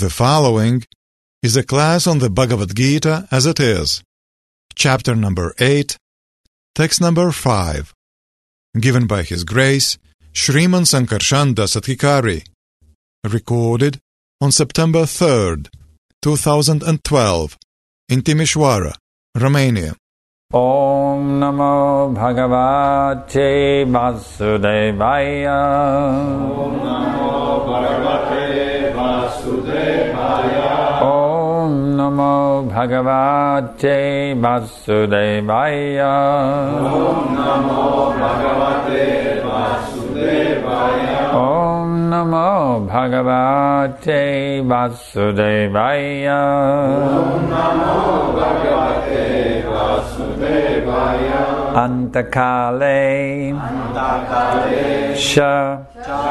The following is a class on the Bhagavad Gita as it is, chapter number 8, text number 5, given by His Grace Shriman Sankarshan Dasadhikari, recorded on September 3rd, 2012, in Timișoara, Romania. Om Namo Bhagavate Vasudevaya. Om Namo Bhagavate Vasudevaya. Om Namo Bhagavate Vasudevaya. Om Namo Bhagavate Vasudevaya. Om Namo Bhagavate Vasudevaya. Om Namo Bhagavate Vasudevaya. Antakale Sha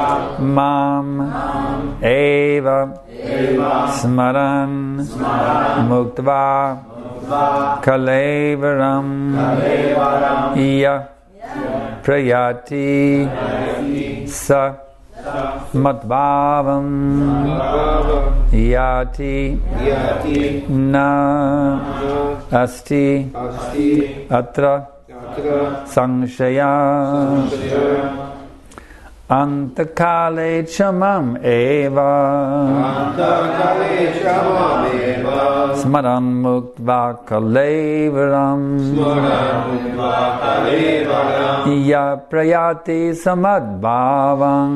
Mam Eva Smaran Muktva Kalevaram Ya Prayati Sa Matbhavam Yati Na Asti Atra Sangshaya Antakale Chamam Eva Smaran Muktva Kalevaram Ya Prayati Samadbhavam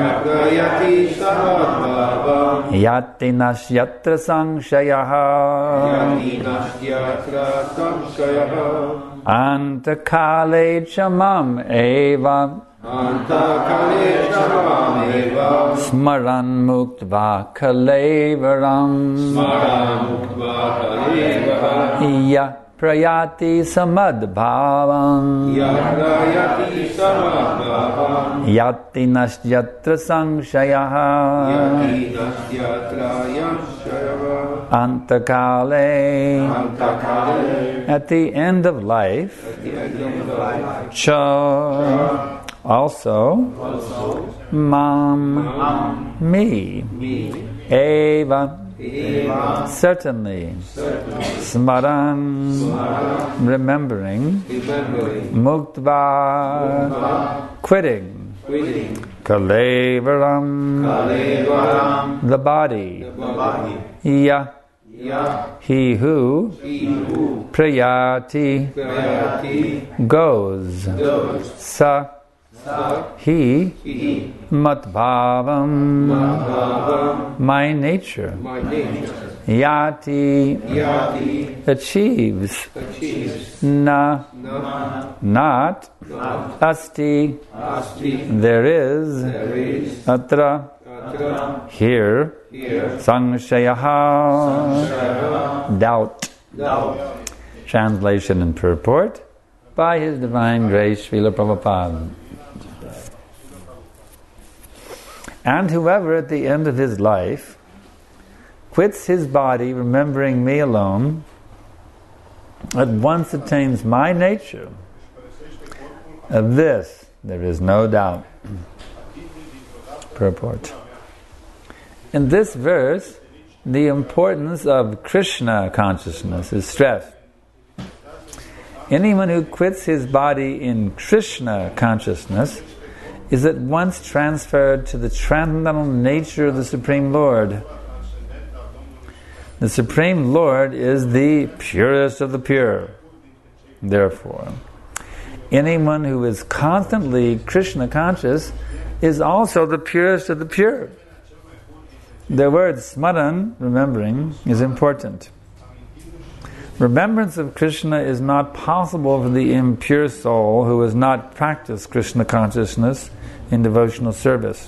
Yati Nashyatra Sangshaya Antakale Chamam Eva Smaran Muktva Kalevaram Ya Prayati Samadbhavam Yati Nashyatra Sangshaya Antakale. At the end of life, Cha. Also, Mam, me, Eva, certainly, Smaran, remembering, Muktva, quitting, Kalevaram, the body, Ya, he who, Prayati, goes, Sa, he, Matbhavam, my nature, Yati, achieves, Na, not, Asti, there is, Atra, here, Sangshaya, doubt. Translation and purport by His Divine Grace Srila Prabhupada. And whoever at the end of his life quits his body, remembering me alone, at once attains my nature. Of this there is no doubt. Purport. In this verse, the importance of Krishna consciousness is stressed. Anyone who quits his body in Krishna consciousness is at once transferred to the transcendental nature of the Supreme Lord. The Supreme Lord is the purest of the pure. Therefore, anyone who is constantly Krishna conscious is also the purest of the pure. The word smaran, remembering, is important. Remembrance of Krishna is not possible for the impure soul who has not practiced Krishna consciousness in devotional service.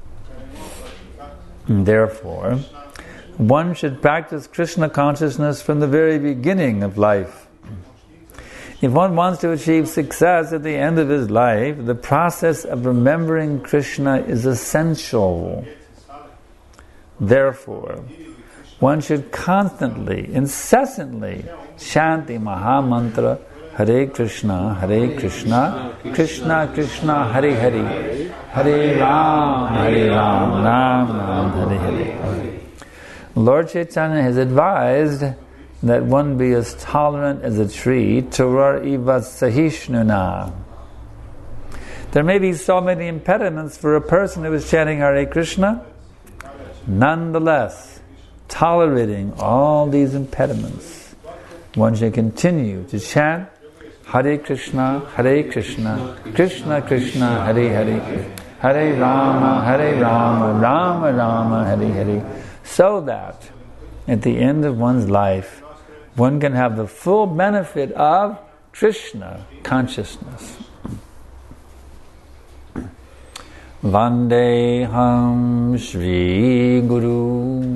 And therefore, one should practice Krishna consciousness from the very beginning of life. If one wants to achieve success at the end of his life, the process of remembering Krishna is essential. Therefore, one should constantly, incessantly chant the Mahamantra Hare Krishna, Krishna Krishna, Hare Hare, Hare Ram, Ram Ram, Hare Hare. Lord Chaitanya has advised that one be as tolerant as a tree, Turar iva sahishnuna. There may be so many impediments for a person who is chanting Hare Krishna. Nonetheless, tolerating all these impediments, one should continue to chant Hare Krishna, Krishna Krishna, Hare Hare, Hare Rama, Rama Rama, Hare Hare, so that at the end of one's life, one can have the full benefit of Krishna consciousness. Vandeham Shri Guru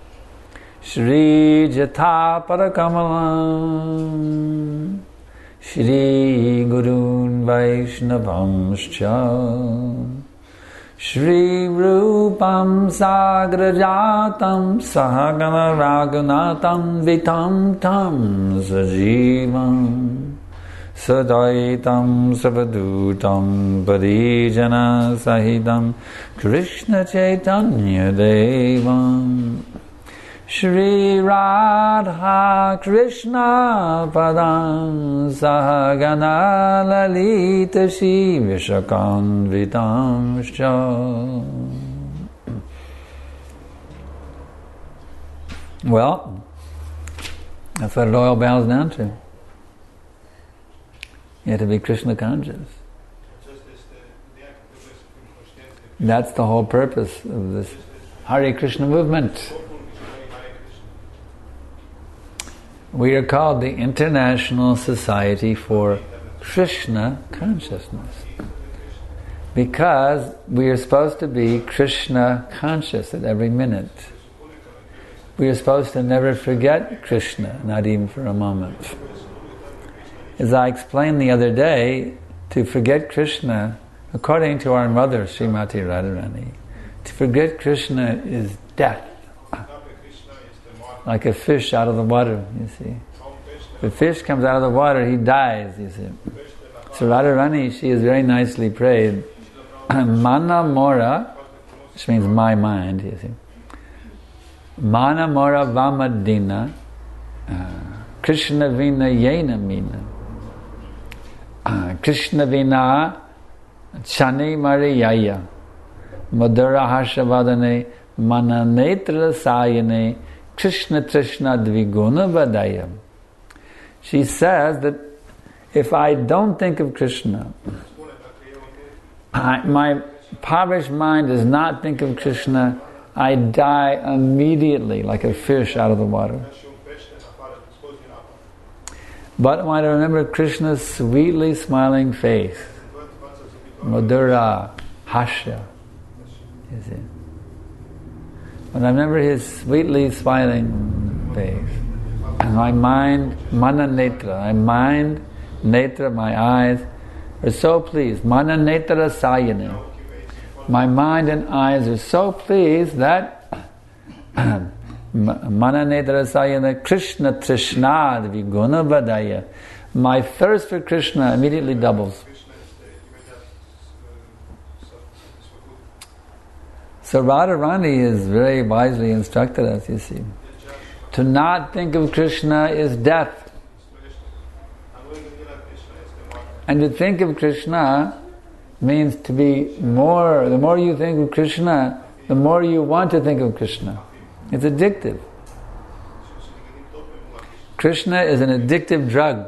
Shri Jatha Parakamalam Shri Gurun Vaishnavamscha Shri Rupam Sagrajatam Sahagana Raghunatam Vitam Tam Sajivam Sadaitam Savadutam Parijana Sahitam Krishna Chaitanya Devam Shri Radha Krishna Padam Sahagana Lalita Shri Vishakanvitam Shah. Well, that's what it all boils down to. You have to be Krishna conscious. That's the whole purpose of this Hare Krishna movement. We are called the International Society for Krishna Consciousness because we are supposed to be Krishna conscious at every minute. We are supposed to never forget Krishna, not even for a moment. As I explained the other day, to forget Krishna, according to our mother, Srimati Radharani, to forget Krishna is death. Like a fish out of the water, you see. If a fish comes out of the water, he dies, you see. So Radharani, she is very nicely prayed, Mana Mora, which means my mind, you see. Mana Mora Vamadina, Krishna Vina Yena Mina. Krishna Vina Chani Mariyaya Madhura Harshavadane Mana Netra Sayane Krishna Trishna Dviguna Vadaya. She says that if I don't think of Krishna, my impoverished mind does not think of Krishna, I die immediately like a fish out of the water. But when I remember Krishna's sweetly smiling face, Madhura Hasya, you see. When I remember his sweetly smiling face, and my mind, Mana Netra, my mind, Netra, my eyes, are so pleased. Mana Netra Sayane. My mind and eyes are so pleased that Mana Netra Sayana Krishna Trishna Viguna Vadaya. My thirst for Krishna immediately doubles. So Radharani has very wisely instructed us, you see. To not think of Krishna is death. And to think of Krishna means to be more, the more you think of Krishna, the more you want to think of Krishna. It's addictive. Krishna is an addictive drug.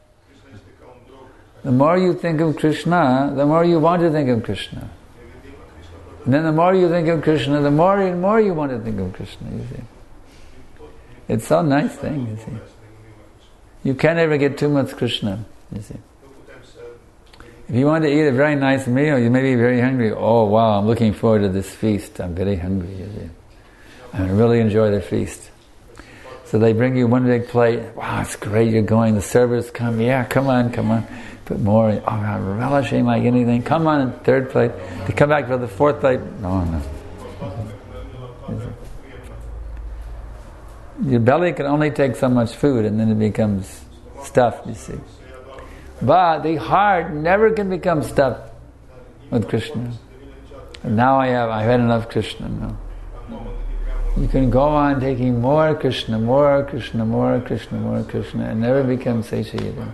The more you think of Krishna, the more you want to think of Krishna. And then the more you think of Krishna, the more and more you want to think of Krishna, you see. It's so nice thing, you see. You can't ever get too much Krishna, you see. If you want to eat a very nice meal, you may be very hungry. Oh wow, I'm looking forward to this feast. I'm very hungry, you see. I really enjoy the feast. So they bring you one big plate. Wow, it's great, you're going. The servers come. Yeah, come on. Put more. Oh, I'm relishing like anything. Come on, third plate. They come back for the fourth plate. No. Your belly can only take so much food and then it becomes stuffed, you see. But the heart never can become stuffed with Krishna. And now I've had enough Krishna now. You can go on taking more Krishna, more Krishna, more Krishna, more Krishna, and never become satiated.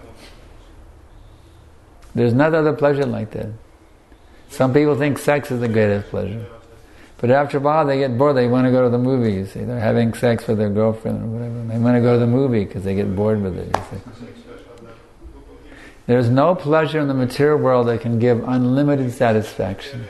There's no other pleasure like that. Some people think sex is the greatest pleasure. But after a while they get bored, they want to go to the movie, you see. They're having sex with their girlfriend or whatever. And they want to go to the movie because they get bored with it, you see. There's no pleasure in the material world that can give unlimited satisfaction.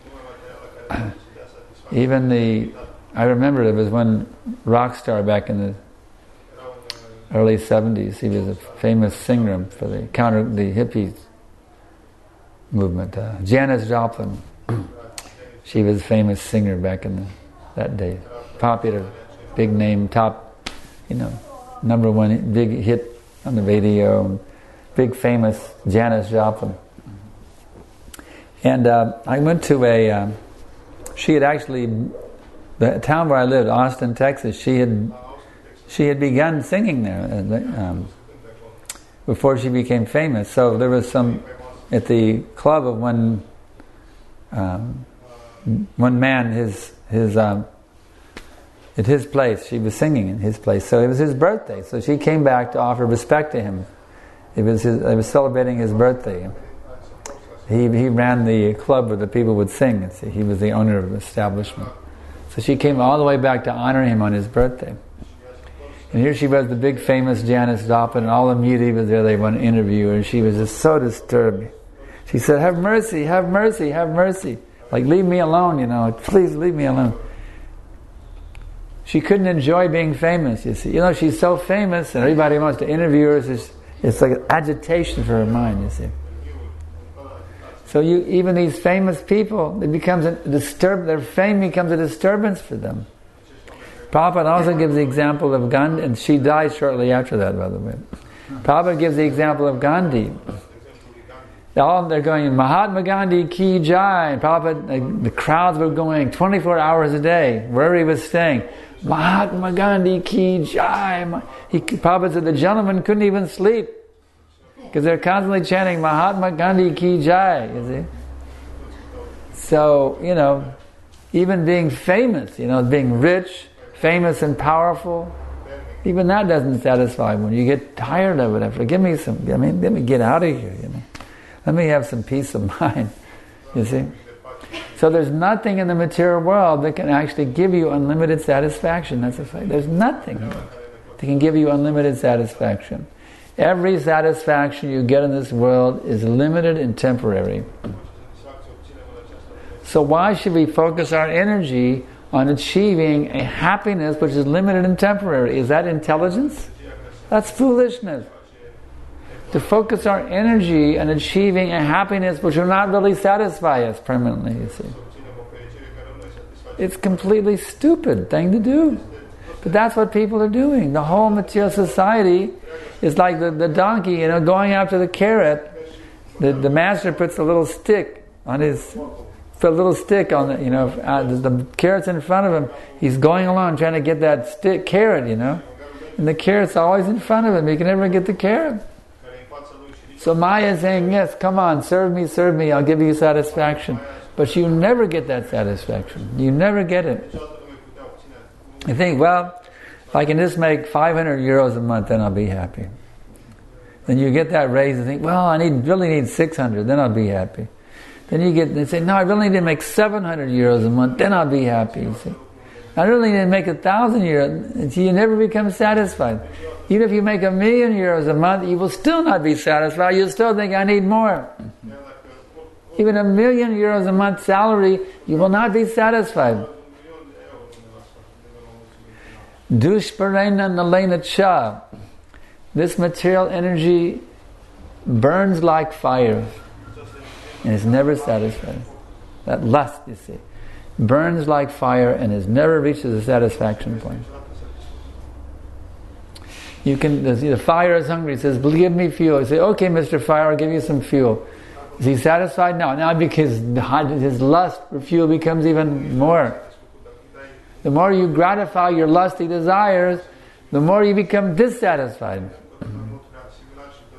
I remember there was one rock star back in the early 70s. He was a famous singer for the hippies movement. Janis Joplin. She was a famous singer back in that day. Popular, big name, top, number one big hit on the radio. Big famous Janis Joplin. And I went to she had actually, the town where I lived, Austin, Texas, she had begun singing there before she became famous. So there was at the club of one man, at his place, she was singing in his place. So it was his birthday. So she came back to offer respect to him. I was celebrating his birthday. He ran the club where the people would sing. He was the owner of the establishment. So she came all the way back to honor him on his birthday. And here she was, the big famous Janis Joplin, and all the media was there. They want to interview her, and she was just so disturbed. She said, "Have mercy, have mercy, have mercy. Like, leave me alone, please leave me alone." She couldn't enjoy being famous, you see. She's so famous, and everybody wants to interview her. It's like an agitation for her mind, you see. So even these famous people, their fame becomes a disturbance for them. Prabhupada also gives the example of Gandhi, and she died shortly after that, by the way. Prabhupada gives the example of Gandhi. They're going, Mahatma Gandhi ki jai. Prabhupada, the crowds were going 24 hours a day, wherever he was staying. Mahatma Gandhi ki jai. Prabhupada said the gentleman couldn't even sleep because they're constantly chanting Mahatma Gandhi ki jai, you see. So, even being famous, being rich, famous and powerful, even that doesn't satisfy one. You get tired of it after. Let me get out of here, Let me have some peace of mind, you see. So there's nothing in the material world that can actually give you unlimited satisfaction. That's a fact. There's nothing that can give you unlimited satisfaction. Every satisfaction you get in this world is limited and temporary. So why should we focus our energy on achieving a happiness which is limited and temporary? Is that intelligence? That's foolishness. To focus our energy on achieving a happiness which will not really satisfy us permanently, you see. It's a completely stupid thing to do. But that's what people are doing. The whole material society is like the donkey, going after the carrot. The master puts a little stick on the the carrot's in front of him. He's going along trying to get that carrot, And the carrot's always in front of him. He can never get the carrot. So Maya is saying, yes, come on, serve me, I'll give you satisfaction. But you never get that satisfaction. You never get it. You think, well, if I can just make 500 euros a month, then I'll be happy. Then you get that raise and think, well, I really need 600, then I'll be happy. Then they say, no, I really need to make 700 euros a month, then I'll be happy, you see. I really need to make 1,000 euros. You never become satisfied. Even if you make 1,000,000 euros a month, you will still not be satisfied. You'll still think, I need more. Even 1,000,000 euros a month salary, you will not be satisfied. Dushparena nalena cha. This material energy burns like fire and is never satisfied. That lust, you see, burns like fire and never reaches a satisfaction point. The fire is hungry. He says, give me fuel. You say, okay, Mr. Fire, I'll give you some fuel. Is he satisfied? No. Now because his lust for fuel becomes even more. The more you gratify your lusty desires, the more you become dissatisfied.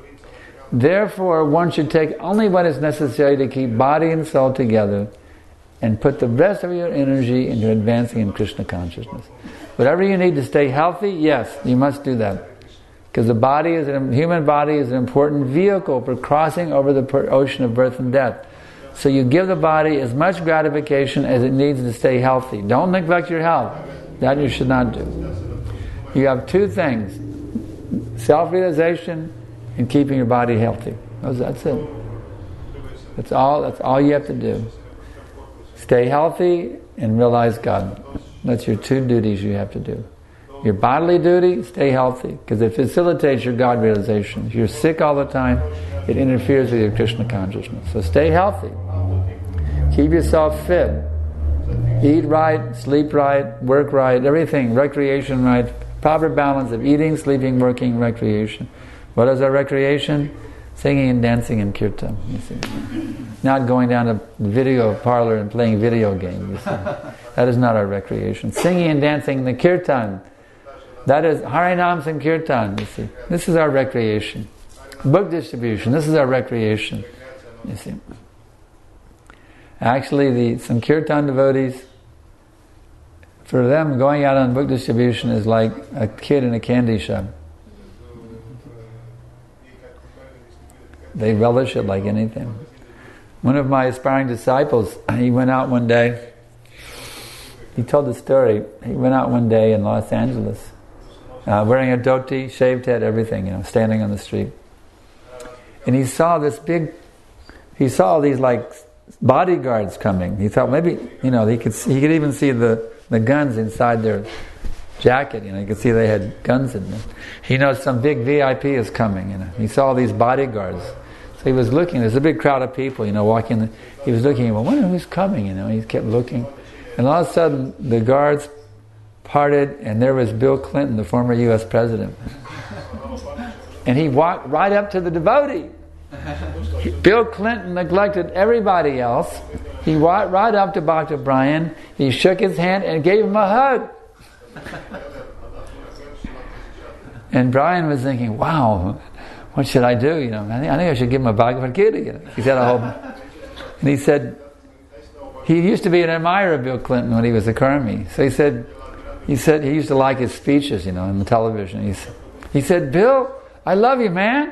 Therefore, one should take only what is necessary to keep body and soul together and put the rest of your energy into advancing in Krishna consciousness. Whatever you need to stay healthy, yes, you must do that. Because the human body is an important vehicle for crossing over the ocean of birth and death. So you give the body as much gratification as it needs to stay healthy. Don't neglect your health. That you should not do. You have two things: self-realization and keeping your body healthy. That's it. That's all you have to do. Stay healthy and realize God. That's your two duties you have to do. Your bodily duty, stay healthy, because it facilitates your God realization. If you're sick all the time, it interferes with your Krishna consciousness. So stay healthy. Keep yourself fit. Eat right, sleep right, work right, everything, recreation right. Proper balance of eating, sleeping, working, recreation. What is our recreation? Singing and dancing and kirtan. You see. Not going down to the video parlor and playing video games. You see. That is not our recreation. Singing and dancing in the kirtan. That is Harinam Sankirtan, you see. This is our recreation. Book distribution, this is our recreation. You see. Actually, the Sankirtan devotees, for them, going out on book distribution is like a kid in a candy shop. They relish it like anything. One of my aspiring disciples, he went out one day. He told the story. He went out one day in Los Angeles, wearing a dhoti, shaved head, everything, standing on the street. And he saw all these like bodyguards coming. He thought maybe, he could even see the guns inside their jacket. You could see they had guns in them. He knows some big VIP is coming. He saw all these bodyguards. So he was looking. There's a big crowd of people, walking. He was looking. Well, wonder who's coming. He kept looking, and all of a sudden the guards parted, and there was Bill Clinton, the former U.S. president. And he walked right up to the devotee. Bill Clinton neglected everybody else. He walked right up to Bhakta Brian. He shook his hand and gave him a hug. And Brian was thinking, wow, what should I do? I think I should give him a Bhagavad Gita. He said and he said, he used to be an admirer of Bill Clinton when he was a Karmi. So he said he used to like his speeches, on the television. He said, Bill, I love you, man.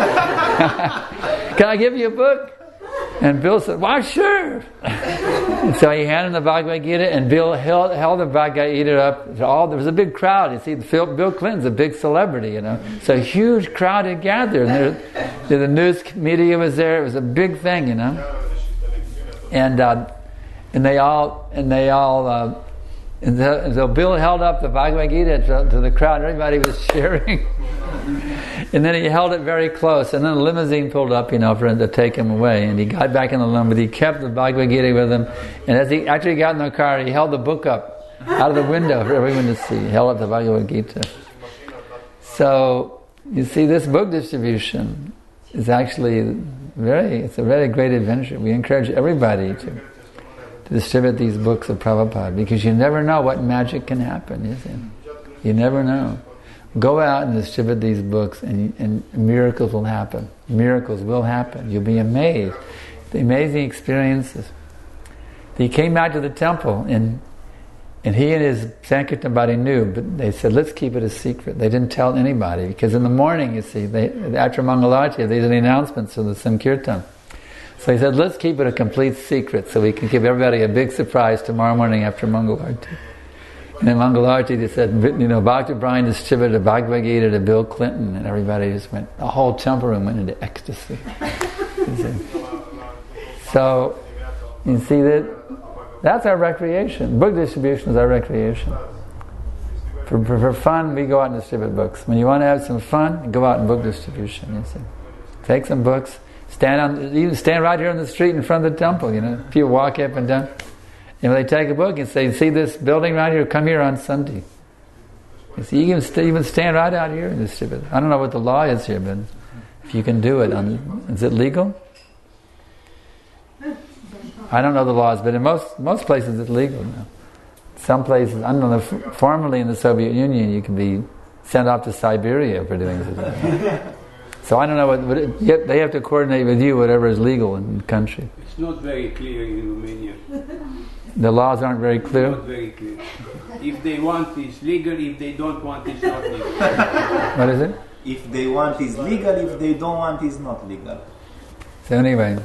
Can I give you a book? And Bill said, why, sure. So he handed him the Bhagavad Gita, and Bill held the Bhagavad Gita up to all. There was a big crowd. You see, Bill Clinton's a big celebrity, So a huge crowd had gathered. And the news media was there. It was a big thing, And so Bill held up the Bhagavad Gita to the crowd. Everybody was cheering. And then he held it very close. And then a limousine pulled up, for him to take him away. And he got back in the limo, but he kept the Bhagavad Gita with him. And as he actually got in the car, he held the book up out of the window for everyone to see. He held up the Bhagavad Gita. So, you see, this book distribution is actually it's a very great adventure. We encourage everybody to distribute these books of Prabhupada, because you never know what magic can happen, you see. You never know. Go out and distribute these books, and miracles will happen. Miracles will happen. You'll be amazed. The amazing experiences. He came out to the temple, and he and his Sankirtan body knew, but they said, let's keep it a secret. They didn't tell anybody, because in the morning, you see, after Mangalarti, these are the announcements of the Sankirtan. So he said, let's keep it a complete secret so we can give everybody a big surprise tomorrow morning after Mangalarti. And in Mangalarti they said, Bhakta Brian distributed a Bhagavad Gita to Bill Clinton, and everybody just went, the whole temple room went into ecstasy. So, you see that's our recreation. Book distribution is our recreation. For fun, we go out and distribute books. When you want to have some fun, go out and book distribution, you see. Take some books. Stand right here on the street in front of the temple, If you walk up and down, and they take a book and say, see this building right here? Come here on Sunday. You see, you can even stand right out here and distribute. I don't know what the law is here, but if you can do it, is it legal? I don't know the laws, but in most places it's legal now. Some places, I don't know, formerly in the Soviet Union, you can be sent off to Siberia for doing this. So I don't know what they have to coordinate with you whatever is legal in the country. It's not very clear in Romania. The laws aren't very clear? Not very clear. If they want, it's legal. If they don't want, it's not legal. What is it? If they want, it's legal. If they don't want, it's not legal. So anyway,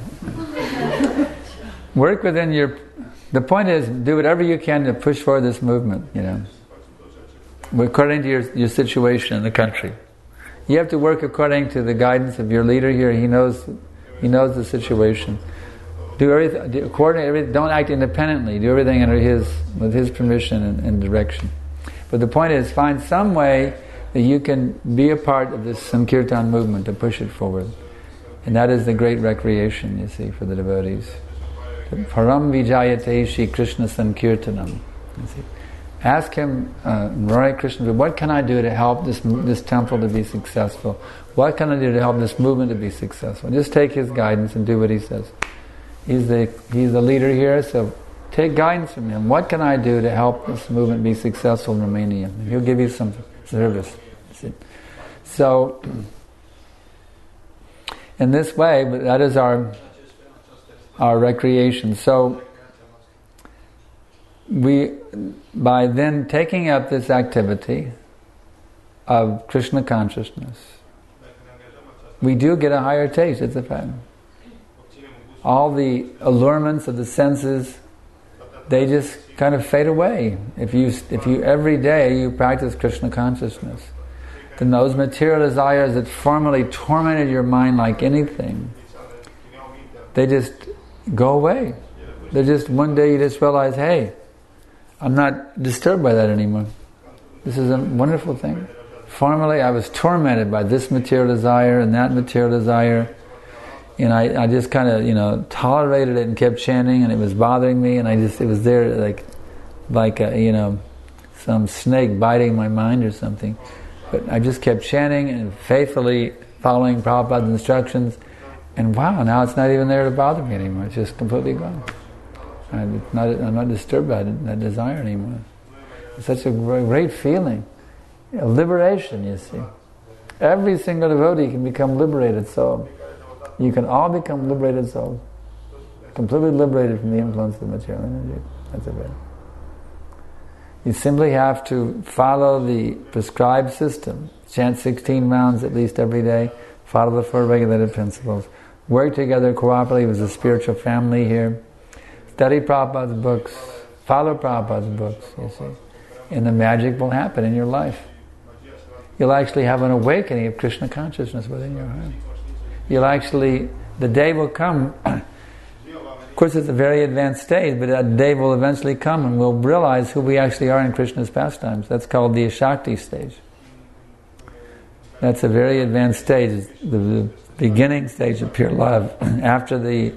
work within your... The point is, do whatever you can to push forward this movement, according to your situation in the country. You have to work according to the guidance of your leader here. He knows the situation. Do everything, coordinate everything. Don't act independently. Do everything with his permission and direction. But the point is, find some way that you can be a part of this Sankirtan movement to push it forward. And that is the great recreation, you see, for the devotees. Param Vijayate Shri Krishna Sankirtanam. You see. Ask him, Hare Krishna, what can I do to help this temple to be successful? What can I do to help this movement to be successful? Just take his guidance and do what he says. He's the leader here, so take guidance from him. What can I do to help this movement be successful in Romania? And he'll give you some service. See. So, in this way, that is our recreation. So, by then taking up this activity of Krishna consciousness, we do get a higher taste, it's a fact. All the allurements of the senses, they just kind of fade away. If you every day you practice Krishna consciousness, then those material desires that formerly tormented your mind like anything, they just go away. They just, one day you just realize, hey, I'm not disturbed by that anymore. This is a wonderful thing. Formerly I was tormented by this material desire and that material desire, and I just kind of, tolerated it and kept chanting, and it was bothering me, and it was there like some snake biting my mind or something. But I just kept chanting and faithfully following Prabhupada's instructions, and wow, now it's not even there to bother me anymore. It's just completely gone. I'm not disturbed by that desire anymore. It's such a great feeling. Liberation, you see. Every single devotee can become liberated soul. You can all become liberated souls. Completely liberated from the influence of material energy. That's it. You simply have to follow the prescribed system. Chant 16 rounds at least every day. Follow the 4 regulated principles. Work together cooperatively as a spiritual family here. Study Prabhupada's books. Follow Prabhupada's books, you see. And the magic will happen in your life. You'll actually have an awakening of Krishna consciousness within your heart. The day will come. Of course, it's a very advanced stage, but that day will eventually come and we'll realize who we actually are in Krishna's pastimes. That's called the Ashakti stage. That's a very advanced stage, the beginning stage of pure love. After the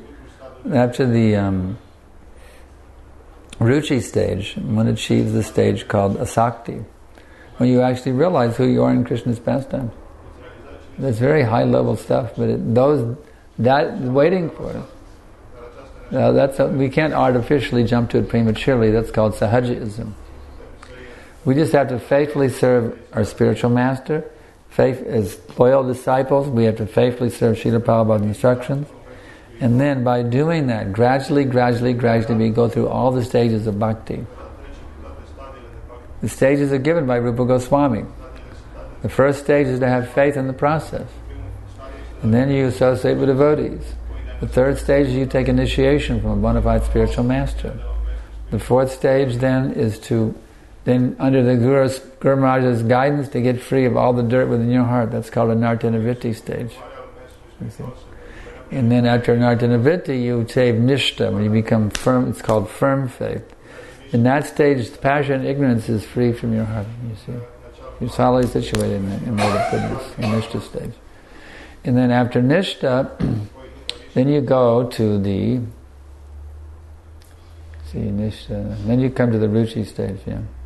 Ruchi stage, one achieves the stage called Asakti, when you actually realize who you are in Krishna's pastimes. That's very high level stuff, but that waiting for it. We can't artificially jump to it prematurely. That's called Sahajism. We just have to faithfully serve our spiritual master. As loyal disciples, we have to faithfully serve Srila Prabhupada's instructions. And then by doing that, gradually, we go through all the stages of bhakti. The stages are given by Rupa Goswami. The first stage is to have faith in the process. And then you associate with devotees. The third stage is you take initiation from a bona fide spiritual master. The fourth stage then is under the Guru Maharaj's guidance, to get free of all the dirt within your heart. That's called a Nartyanavritti stage. And then after Nartyanavritti, you achieve Nishta, when you become firm. It's called firm faith. In that stage, passion and ignorance is free from your heart, you see. You're solidly situated in mode of goodness, in Nishta stage. And then after Nishta, then you go to the Nishta. Then you come to the Ruchi stage,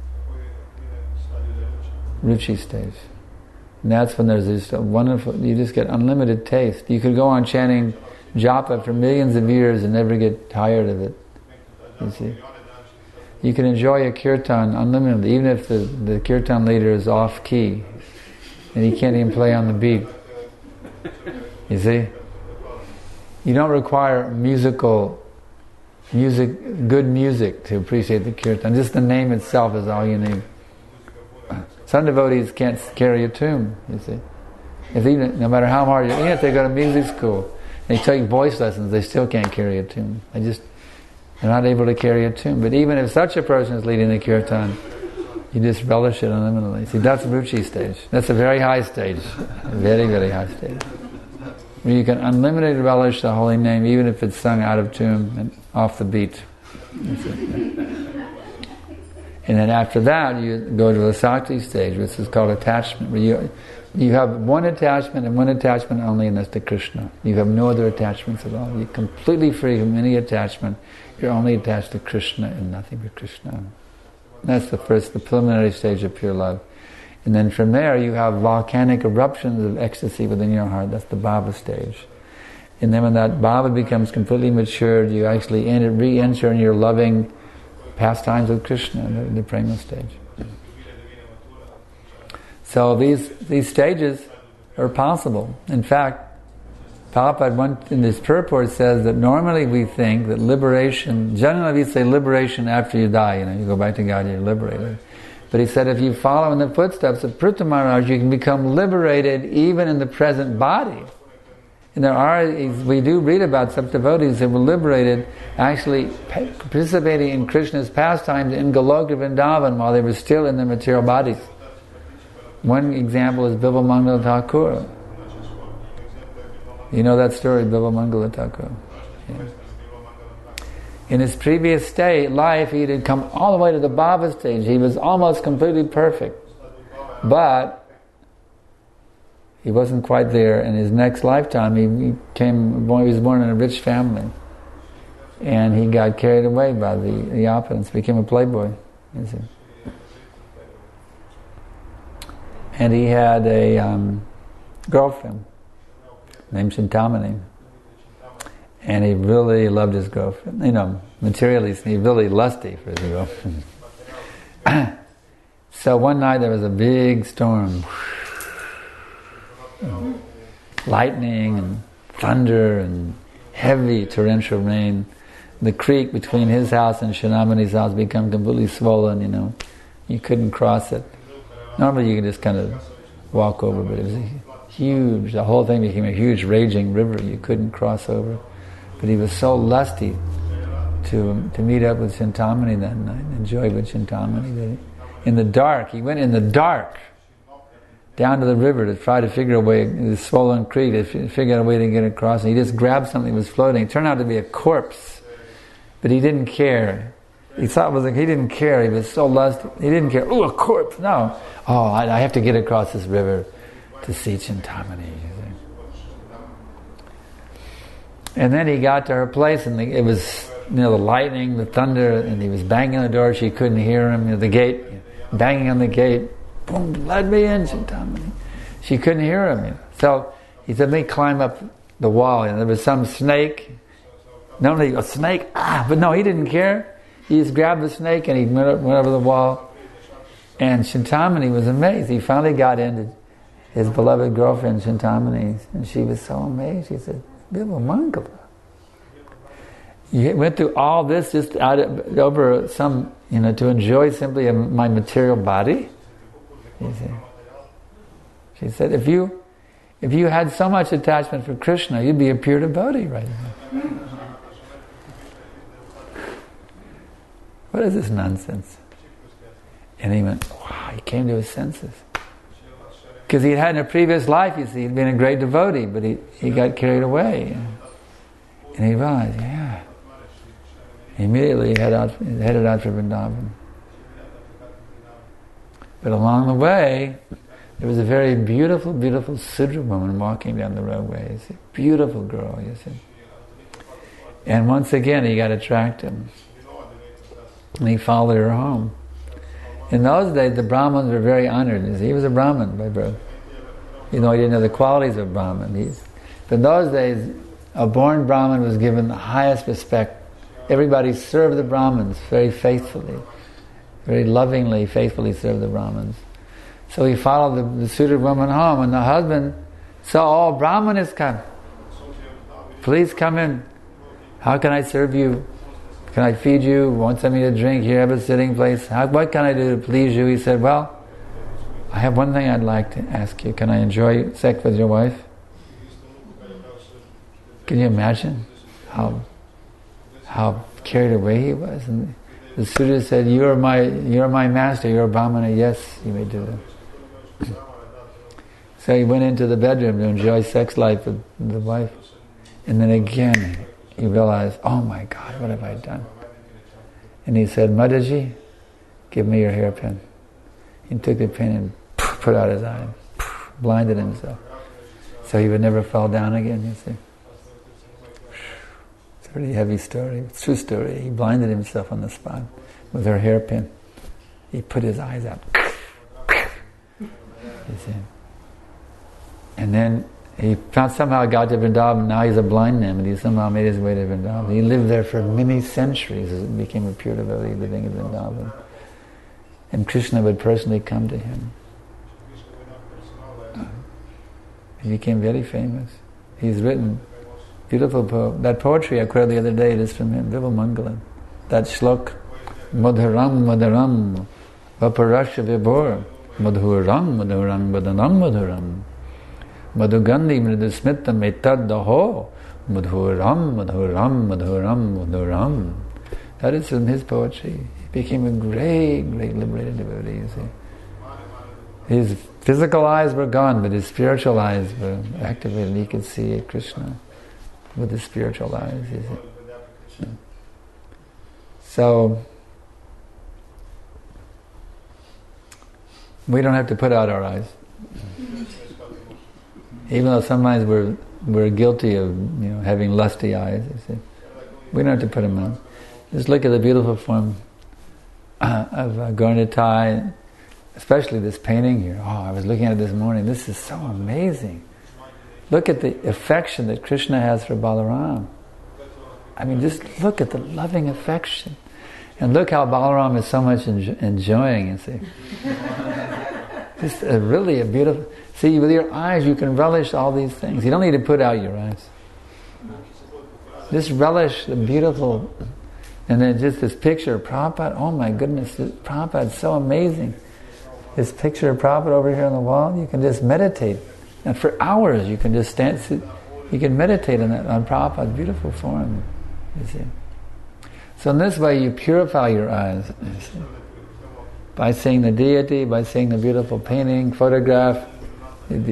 Ruchi stage. And that's when there's this wonderful, you just get unlimited taste. You could go on chanting japa for millions of years and never get tired of it. You see. You can enjoy a kirtan unlimitedly, even if the kirtan leader is off key and he can't even play on the beat. You see? You don't require good music to appreciate the kirtan. Just the name itself is all you need. Some devotees can't carry a tune, you see. No matter how hard even if they go to music school, they take voice lessons, they still can't carry a tune. They're not able to carry a tune. But even if such a person is leading the kirtan, you just relish it unlimitedly. See, that's Ruchi stage. That's a very high stage. A very, very high stage. Where you can unlimitedly relish the holy name, even if it's sung out of tune and off the beat. And then after that, you go to the Sakti stage, which is called attachment, where you have one attachment and one attachment only, and that's to Krishna. You have no other attachments at all. You're completely free from any attachment. You're only attached to Krishna and nothing but Krishna. That's the preliminary stage of pure love. And then from there, you have volcanic eruptions of ecstasy within your heart. That's the bhava stage. And then when that bhava becomes completely matured, you actually re-enter in your loving pastimes with Krishna, the prema stage. So these stages are possible. In fact, Prabhupada in this purport says that normally we think that liberation, generally we say liberation after you die, you go back to God, you're liberated. But he said if you follow in the footsteps of Pritha Maharaj, you can become liberated even in the present body. And we do read about some devotees that were liberated actually participating in Krishna's pastimes in Goloka Vrindavan while they were still in their material bodies. One example is Bibha Mangala Thakur. You know that story, Bibha Mangala Thakur? Yeah. In his previous life, he had come all the way to the bhava stage. He was almost completely perfect. But he wasn't quite there. In his next lifetime, he was born in a rich family. And he got carried away by the opulence, became a playboy. You see. And he had a girlfriend named Chintamani. And he really loved his girlfriend. Materially, he really lusty for his girlfriend. So one night there was a big storm. Lightning and thunder and heavy torrential rain. The creek between his house and Chintamani's house became completely swollen, You couldn't cross it. Normally you could just kind of walk over, but it was huge. The whole thing became a huge raging river. You couldn't cross over. But he was so lusty to meet up with Chintamani that night and enjoy with Chintamani. That in the dark, he went in the dark down to the river to try to figure a way, the swollen creek, to figure out a way to get across. And he just grabbed something that was floating. It turned out to be a corpse. But he didn't care. He thought he didn't care. He was so lusty. He didn't care. Oh, a corpse! No. Oh, I have to get across this river to see Chintamani. And then he got to her place, and it was, the lightning, the thunder, and he was banging on the door. She couldn't hear him. The gate, banging on the gate. Boom! Let me in, Chintamani. She couldn't hear him. So he said, "Let me climb up the wall." And there was some snake. Not only a snake, but no, he didn't care. He just grabbed the snake and he went over the wall. And Chintamani was amazed. He finally got into his beloved girlfriend Chintamani, and she was so amazed. She said, "Bibha Mangala, you went through all this just over some, to enjoy simply my material body?" You see. She said, if you had so much attachment for Krishna, you'd be a pure devotee right now. What is this nonsense? And he went, wow, he came to his senses. Because he had in a previous life, you see, he'd been a great devotee, but he got carried away. And he realized, yeah. Immediately headed out for Vrindavan. But along the way, there was a very beautiful, beautiful Sudra woman walking down the roadway. You see, beautiful girl, you see. And once again, he got attracted. And he followed her home. In those days, the Brahmins were very honored. He was a Brahmin by birth. He didn't have the qualities of a Brahmin. But in those days, a born Brahmin was given the highest respect. Everybody served the Brahmins very faithfully. Very lovingly, faithfully served the Brahmins. So he followed the Sudra woman home, and the husband So all Brahman has come. Please come in. How can I serve you? Can I feed you? Want something to drink? Here, have a sitting place. What can I do to please you? He said, well, I have one thing I'd like to ask you. Can I enjoy sex with your wife? Can you imagine how carried away he was? And the Sutta said, you're my master, you're a Brahmana. Yes, you may do that. So he went into the bedroom to enjoy sex life with the wife. And then again, he realized, oh my God, what have I done? And he said, Mataji, give me your hairpin. He took the pin and put out his eye, blinded himself. So he would never fall down again, you see. It's a pretty heavy story. It's a true story. He blinded himself on the spot with her hairpin. He put his eyes out. You see. And then he somehow got to Vrindavan. Now he's a blind man, but he somehow made his way to Vrindavan. He lived there for many centuries. He became a pure devotee living in Vrindavan. And Krishna would personally come to him. He became very famous. He's written beautiful that poetry I quoted the other day, it is from him, Vimal Mangalam. That shlok, Madhuram Madhuram Vaparasha Vibhor Madhuram Madhuram Madhuram Madhuram Madhugandhi Mridusmita Metad Daho Madhuram Madhuram Madhuram Madhuram. That is from his poetry. He became a great, great liberated devotee, you see. His physical eyes were gone, but his spiritual eyes were activated. He could see Krishna with his spiritual eyes, you see. So, we don't have to put out our eyes. Even though sometimes we're guilty of having lusty eyes, you see. We don't have to put them on. Just look at the beautiful form of Gaura, especially this painting here. Oh, I was looking at it this morning. This is so amazing. Look at the affection that Krishna has for Balaram. I mean, just look at the loving affection. And look how Balaram is so much enjoying, you see. Just really a beautiful... See, with your eyes you can relish all these things. You don't need to put out your eyes. Just relish the beautiful... And then just this picture of Prabhupada, oh my goodness, Prabhupada is so amazing. This picture of Prabhupada over here on the wall, you can just meditate. And for hours you can just stand, you can meditate on Prabhupada's beautiful form, you see. So in this way you purify your eyes, you see. By seeing the deity, by seeing the beautiful painting, photograph. We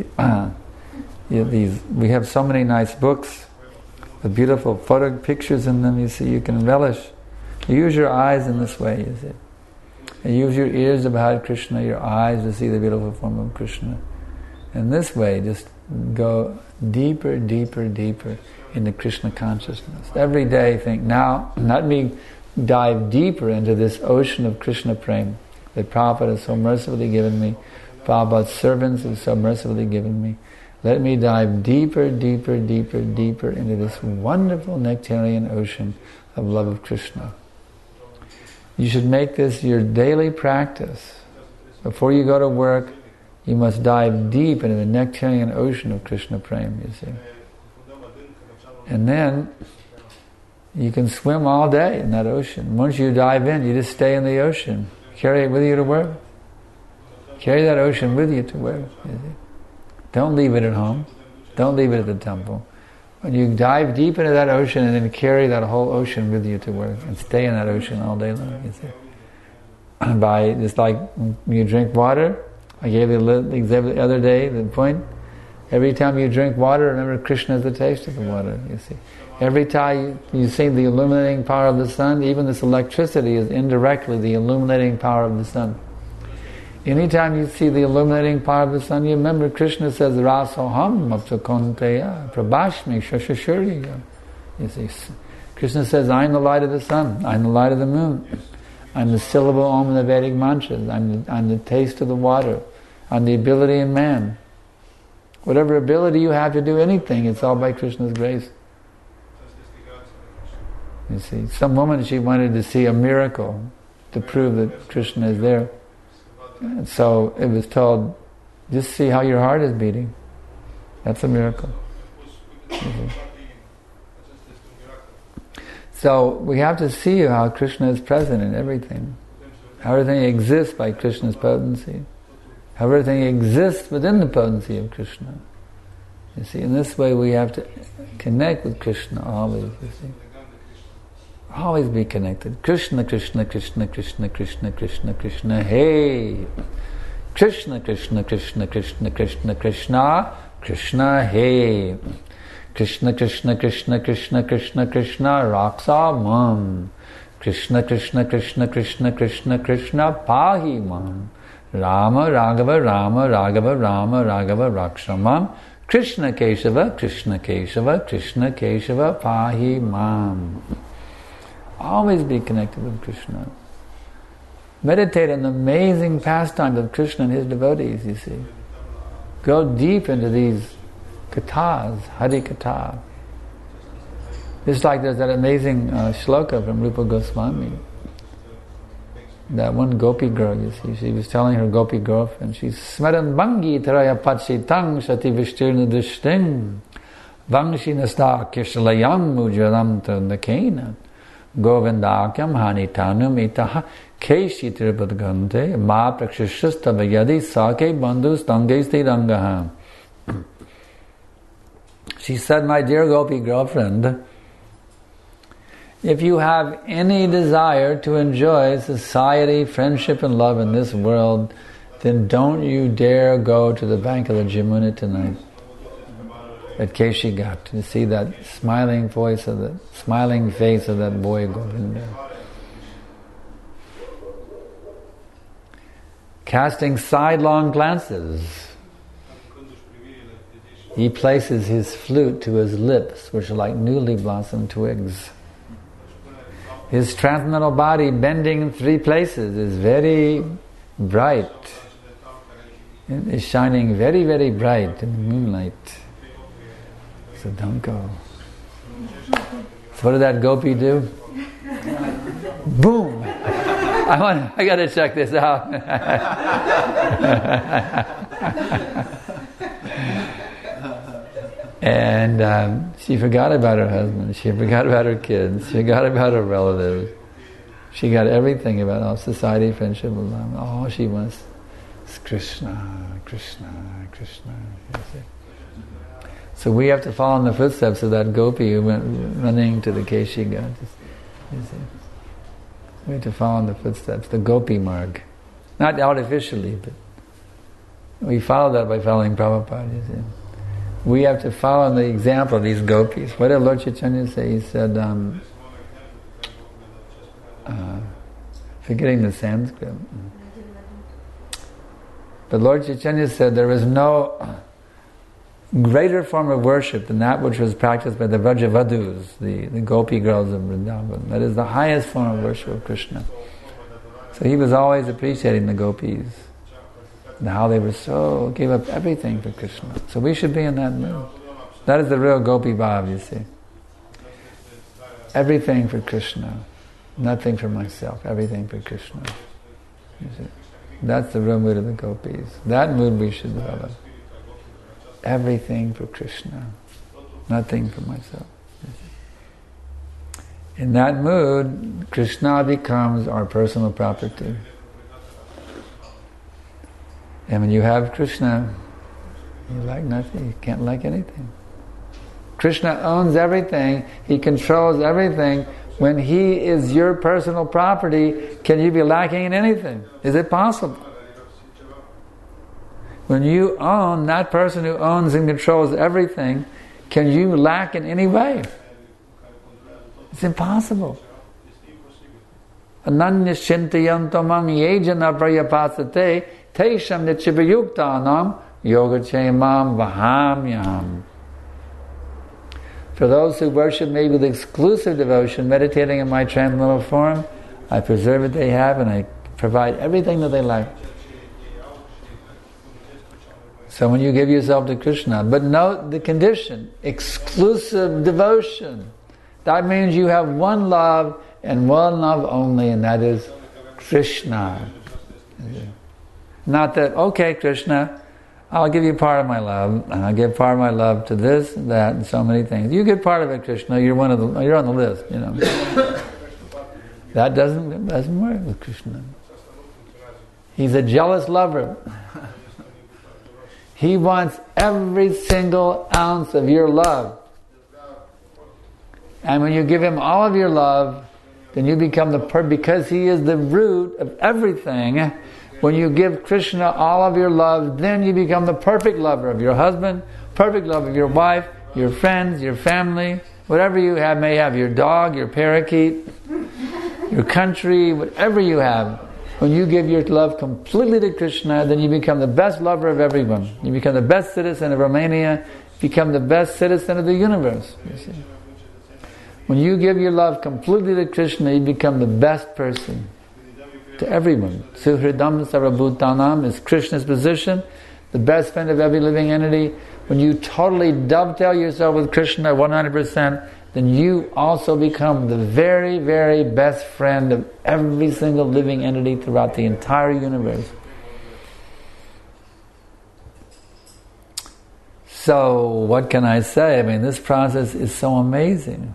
have so many nice books with beautiful pictures in them, you see, you can relish. You use your eyes in this way, you see. And use your ears about Krishna, your eyes to see the beautiful form of Krishna. In this way, just go deeper, deeper, deeper into Krishna consciousness. Every day think, now, let me dive deeper into this ocean of Krishna Prema that Prabhupada has so mercifully given me, Prabhupada's servants have so mercifully given me. Let me dive deeper, deeper, deeper, deeper into this wonderful nectarian ocean of love of Krishna. You should make this your daily practice. Before you go to work, you must dive deep into the nectarian ocean of Krishna Prema, you see. And then you can swim all day in that ocean. Once you dive in, you just stay in the ocean. Carry it with you to work. Carry that ocean with you to work, you see. Don't leave it at home. Don't leave it at the temple. When you dive deep into that ocean and then carry that whole ocean with you to work and stay in that ocean all day long, you see. By just like you drink water, I gave you the example the other day, the point. Every time you drink water, remember Krishna is the taste of the water, you see. Every time you see the illuminating power of the sun, even this electricity is indirectly the illuminating power of the sun. Anytime you see the illuminating power of the sun, you remember Krishna says, Rasoham Maptakonteya Prabhashmi Shashashurya. You see, Krishna says, I'm the light of the sun, I'm the light of the moon, I'm the syllable Om in the Vedic mantras, I'm the taste of the water, I'm the ability in man. Whatever ability you have to do anything, it's all by Krishna's grace. You see, some woman, she wanted to see a miracle to prove that Krishna is there. And so it was told, just see how your heart is beating. That's a miracle. So we have to see how Krishna is present in everything. How everything exists by Krishna's potency. How everything exists within the potency of Krishna. You see, in this way we have to connect with Krishna always, you see. Always be connected. Krishna, Krishna, Krishna, Krishna, Krishna, Krishna, Krishna, hey. Krishna, Krishna, Krishna, Krishna, Krishna, Krishna, Krishna, hey. Krishna, Krishna, Krishna, Krishna, Krishna, Krishna, Raksa Mam. Krishna, Krishna, Krishna, Krishna, Krishna, Krishna, Pahi Mam. Rama, Raghava, Rama, Raghava, Rama, Raghava, Rakshamam. Krishna Keshava, Krishna Keshava, Krishna Keshava, Pahi Mam. Always be connected with Krishna. Meditate on the amazing pastimes of Krishna and his devotees, you see. Go deep into these kathas, Hari Katha. Just like there's that amazing shloka from Rupa Goswami. That one gopi girl, you see, she was telling her gopi girlfriend, she's smaran bangi taraya patshitang shati vishtirna dushting vangshi nasta kishalayam mujalam tandakena govindakyam hanitanum itaha keshi tirpadgante ma prakshishyastavayadi sake bandhus tangesthi rangaha. She said, my dear gopi girlfriend, if you have any desire to enjoy society, friendship and love in this world, then don't you dare go to the bank of the Jamuna tonight at Keshi Ghat to see that smiling face of that boy Govinda. Casting sidelong glances, he places his flute to his lips, which are like newly blossomed twigs. His transcendental body bending in 3 places is very bright. It is shining very, very bright in the moonlight. So don't go. So what did that gopi do? Boom! I got to check this out. And she forgot about her husband, she forgot about her kids, she forgot about her relatives. She got everything about all society, friendship, and love. All she wants is Krishna, Krishna, Krishna. So we have to follow in the footsteps of that gopi who went running to the Keshi Ghat. We have to follow in the footsteps, the gopi marg. Not artificially, but we follow that by following Prabhupada, you see. We have to follow the example of these gopis. What did Lord Chaitanya say? He said, forgetting the Sanskrit. But Lord Chaitanya said there is no greater form of worship than that which was practiced by the Vrajavadus, the gopi girls of Vrindavan. That is the highest form of worship of Krishna. So he was always appreciating the gopis. And how they were gave up everything for Krishna. So we should be in that mood. That is the real Gopi Bhav, you see. Everything for Krishna. Nothing for myself. Everything for Krishna. You see. That's the real mood of the gopis. That mood we should develop. Everything for Krishna. Nothing for myself. You see. In that mood, Krishna becomes our personal property. And when you have Krishna, you lack nothing, you can't lack anything. Krishna owns everything, he controls everything. When he is your personal property, can you be lacking in anything? Is it possible? When you own that person who owns and controls everything, can you lack in any way? It's impossible. Ananya shintayantamam yejana prayapasate Tesham nichivayuktanam yogachemam vahamyam. For those who worship me with exclusive devotion, meditating in my transcendental form, I preserve what they have and I provide everything that they lack. So when you give yourself to Krishna, but note the condition, exclusive devotion. That means you have one love and one love only, and that is Krishna. Not that, okay, Krishna, I'll give you part of my love, and I'll give part of my love to this, that, and so many things. You get part of it, Krishna. You're on the list. That doesn't work with Krishna. He's a jealous lover. He wants every single ounce of your love. And when you give him all of your love, then you become because he is the root of everything. When you give Krishna all of your love, then you become the perfect lover of your husband, perfect love of your wife, your friends, your family, whatever you may have, your dog, your parakeet, your country, whatever you have. When you give your love completely to Krishna, then you become the best lover of everyone. You become the best citizen of Romania, become the best citizen of the universe. You see. When you give your love completely to Krishna, you become the best person to everyone. Suhridam Sarvabhutanam is Krishna's position, the best friend of every living entity. When you totally dovetail yourself with Krishna 100%, then you also become the very, very best friend of every single living entity throughout the entire universe. So, what can I say? I mean, this process is so amazing.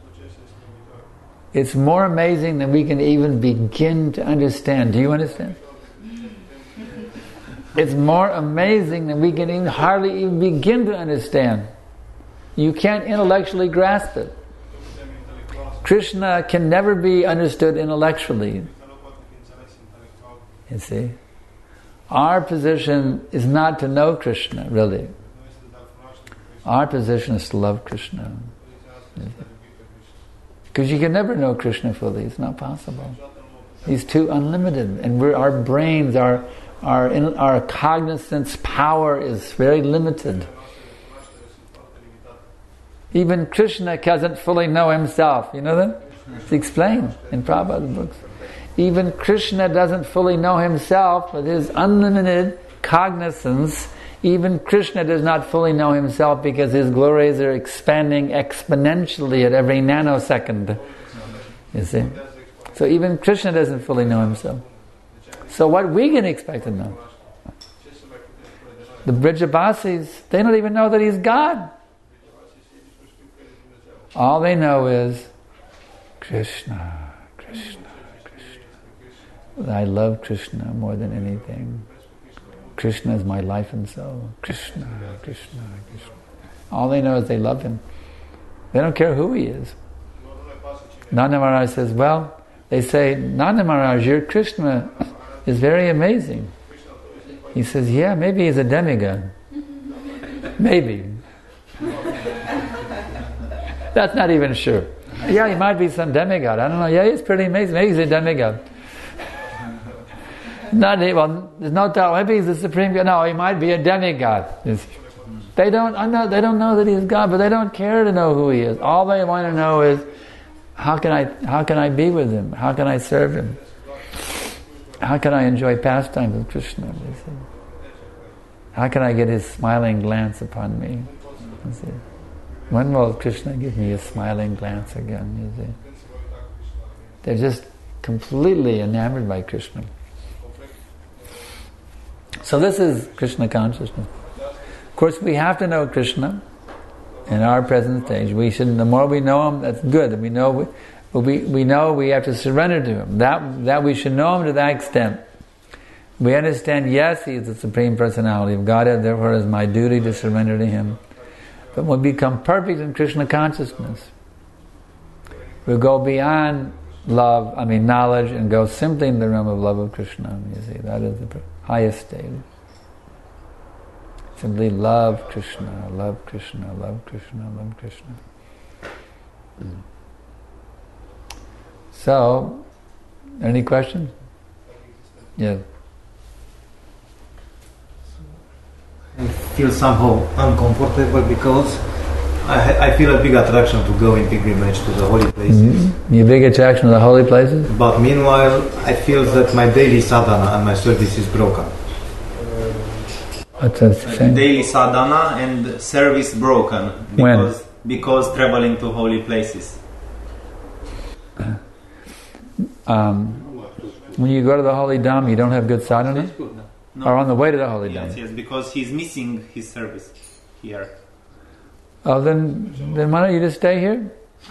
It's more amazing than we can even begin to understand. Do you understand? It's more amazing than we can hardly even begin to understand. You can't intellectually grasp it. Krishna can never be understood intellectually. You see? Our position is not to know Krishna, really. Our position is to love Krishna. Because you can never know Krishna fully. It's not possible. He's too unlimited. And our brains, our cognizance power is very limited. Even Krishna doesn't fully know himself. You know that? It's explained in Prabhupada's books. Even Krishna doesn't fully know himself with his unlimited cognizance. Even Krishna does not fully know himself because his glories are expanding exponentially at every nanosecond. You see? So even Krishna doesn't fully know himself. So what we can expect to know? The Brijabasis, they don't even know that he's God. All they know is Krishna, Krishna, Krishna. I love Krishna more than anything. Krishna is my life and soul. Krishna, Krishna, Krishna. All they know is they love him. They don't care who he is. Nanda Maharaj says, well, they say, Nanda Maharaj, your Krishna is very amazing. He says, yeah, maybe he's a demigod. Maybe. That's not even sure. Yeah, he might be some demigod. I don't know. Yeah, he's pretty amazing. Maybe he's a demigod. There's no doubt. Maybe he's the supreme God. No, he might be a demigod. They don't know that he's God, but they don't care to know who he is. All they want to know is, how can I be with him? How can I serve him? How can I enjoy pastime with Krishna? You see? How can I get his smiling glance upon me? You see? When will Krishna give me a smiling glance again? You see? They're just completely enamored by Krishna. So this is Krishna consciousness. Of course, we have to know Krishna in our present stage. The more we know him, that's good. We know we have to surrender to him. That we should know him to that extent. We understand, yes, he is the Supreme Personality of Godhead, therefore it is my duty to surrender to him. But when we become perfect in Krishna consciousness, we'll go beyond knowledge, and go simply in the realm of love of Krishna. You see, that is the highest state. Simply love Krishna, love Krishna, love Krishna, love Krishna. So, any questions? Yeah. I feel somehow uncomfortable because I feel a big attraction to go in pilgrimage to the holy places. Mm-hmm. You big attraction to the holy places? But meanwhile, I feel that my daily sadhana and my service is broken. What's that saying? Daily sadhana and service broken because traveling to holy places. When you go to the holy dham, you don't have good sadhana? Or on the way to the Holy Dham? Yes, because he's missing his service here. Oh, then why don't you just stay here?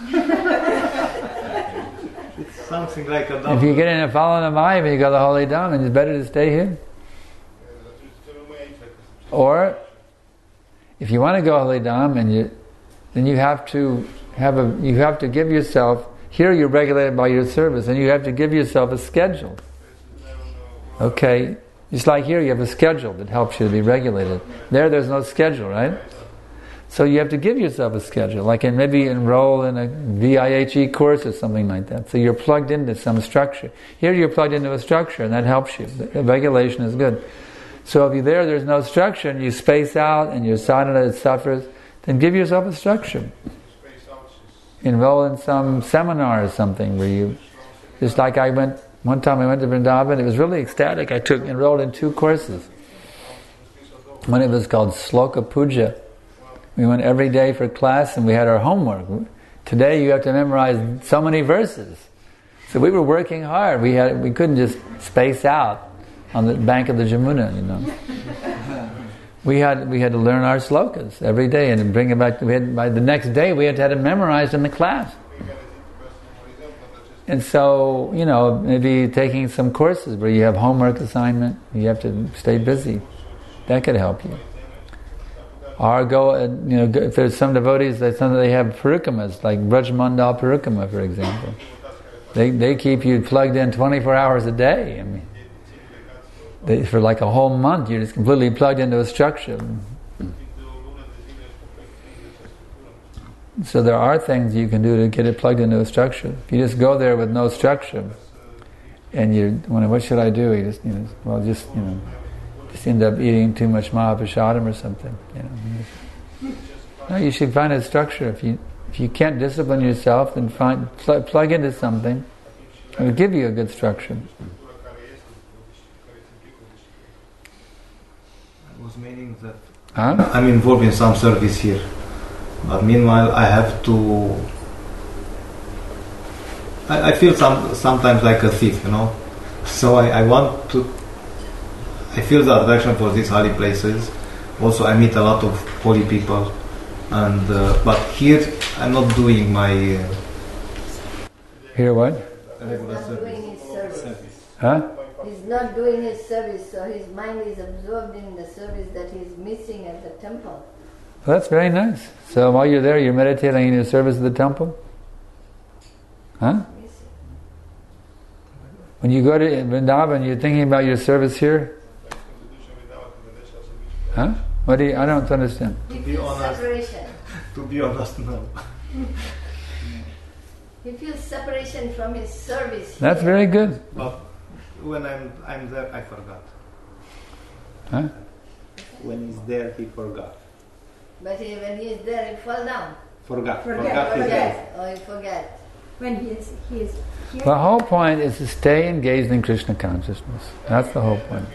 It's something like a double. If you get in a following the Maya and you go to the Holy Dham, then it's better to stay here. Or, if you want to go Holy Dham, then you have to give yourself. Here you're regulated by your service, and you have to give yourself a schedule. Okay, just like here you have a schedule that helps you to be regulated. There's no schedule, right? So you have to give yourself a schedule, like maybe enroll in a VIHE course or something like that. So you're plugged into some structure. Here you're plugged into a structure, and that helps you. The regulation is good. So if you're there's no structure, and you space out, and your sadhana suffers, then give yourself a structure. Enroll in some seminar or something where you, just like one time I went to Vrindavan, it was really ecstatic. I enrolled in 2 courses. One it was called Sloka Puja. We went every day for class and we had our homework. Today you have to memorize so many verses. So we were working hard. We couldn't just space out on the bank of the Jamuna, We had to learn our slokas every day and bring it back. By the next day we had to have it memorized in the class. And so, maybe taking some courses where you have homework assignment, you have to stay busy. That could help you. Or go, if there's some devotees that they have parikamas, like Brajmandal Parikama, for example. They keep you plugged in 24 hours a day. For like a whole month, you're just completely plugged into a structure. So there are things you can do to get it plugged into a structure. If you just go there with no structure, and you wonder, what should I do? You just, just end up eating too much Mahaprasadam or something. No, you should find a structure. If you can't discipline yourself, then plug into something. It will give you a good structure. I was meaning that I'm involved in some service here, but meanwhile I have to. I feel sometimes like a thief, So I want to. I feel the attraction for these holy places. Also, I meet a lot of holy people, and but here I'm not doing my. Here what? Regular service. Huh? He's not doing his service, so his mind is absorbed in the service that he's missing at the temple. Well, that's very nice. So while you're there, you're meditating in your service at the temple? Huh? When you go to Vrindavan, you're thinking about your service here? Huh? I don't understand. He feels separation. To be honest, no. He feels separation from his service. That's very good. But when I'm there, I forgot. Huh? When he's there, he forgot. But when he is there, he fall down. Forgot. Or he forget. When he is here. The whole point is to stay engaged in Krishna consciousness. That's the whole point.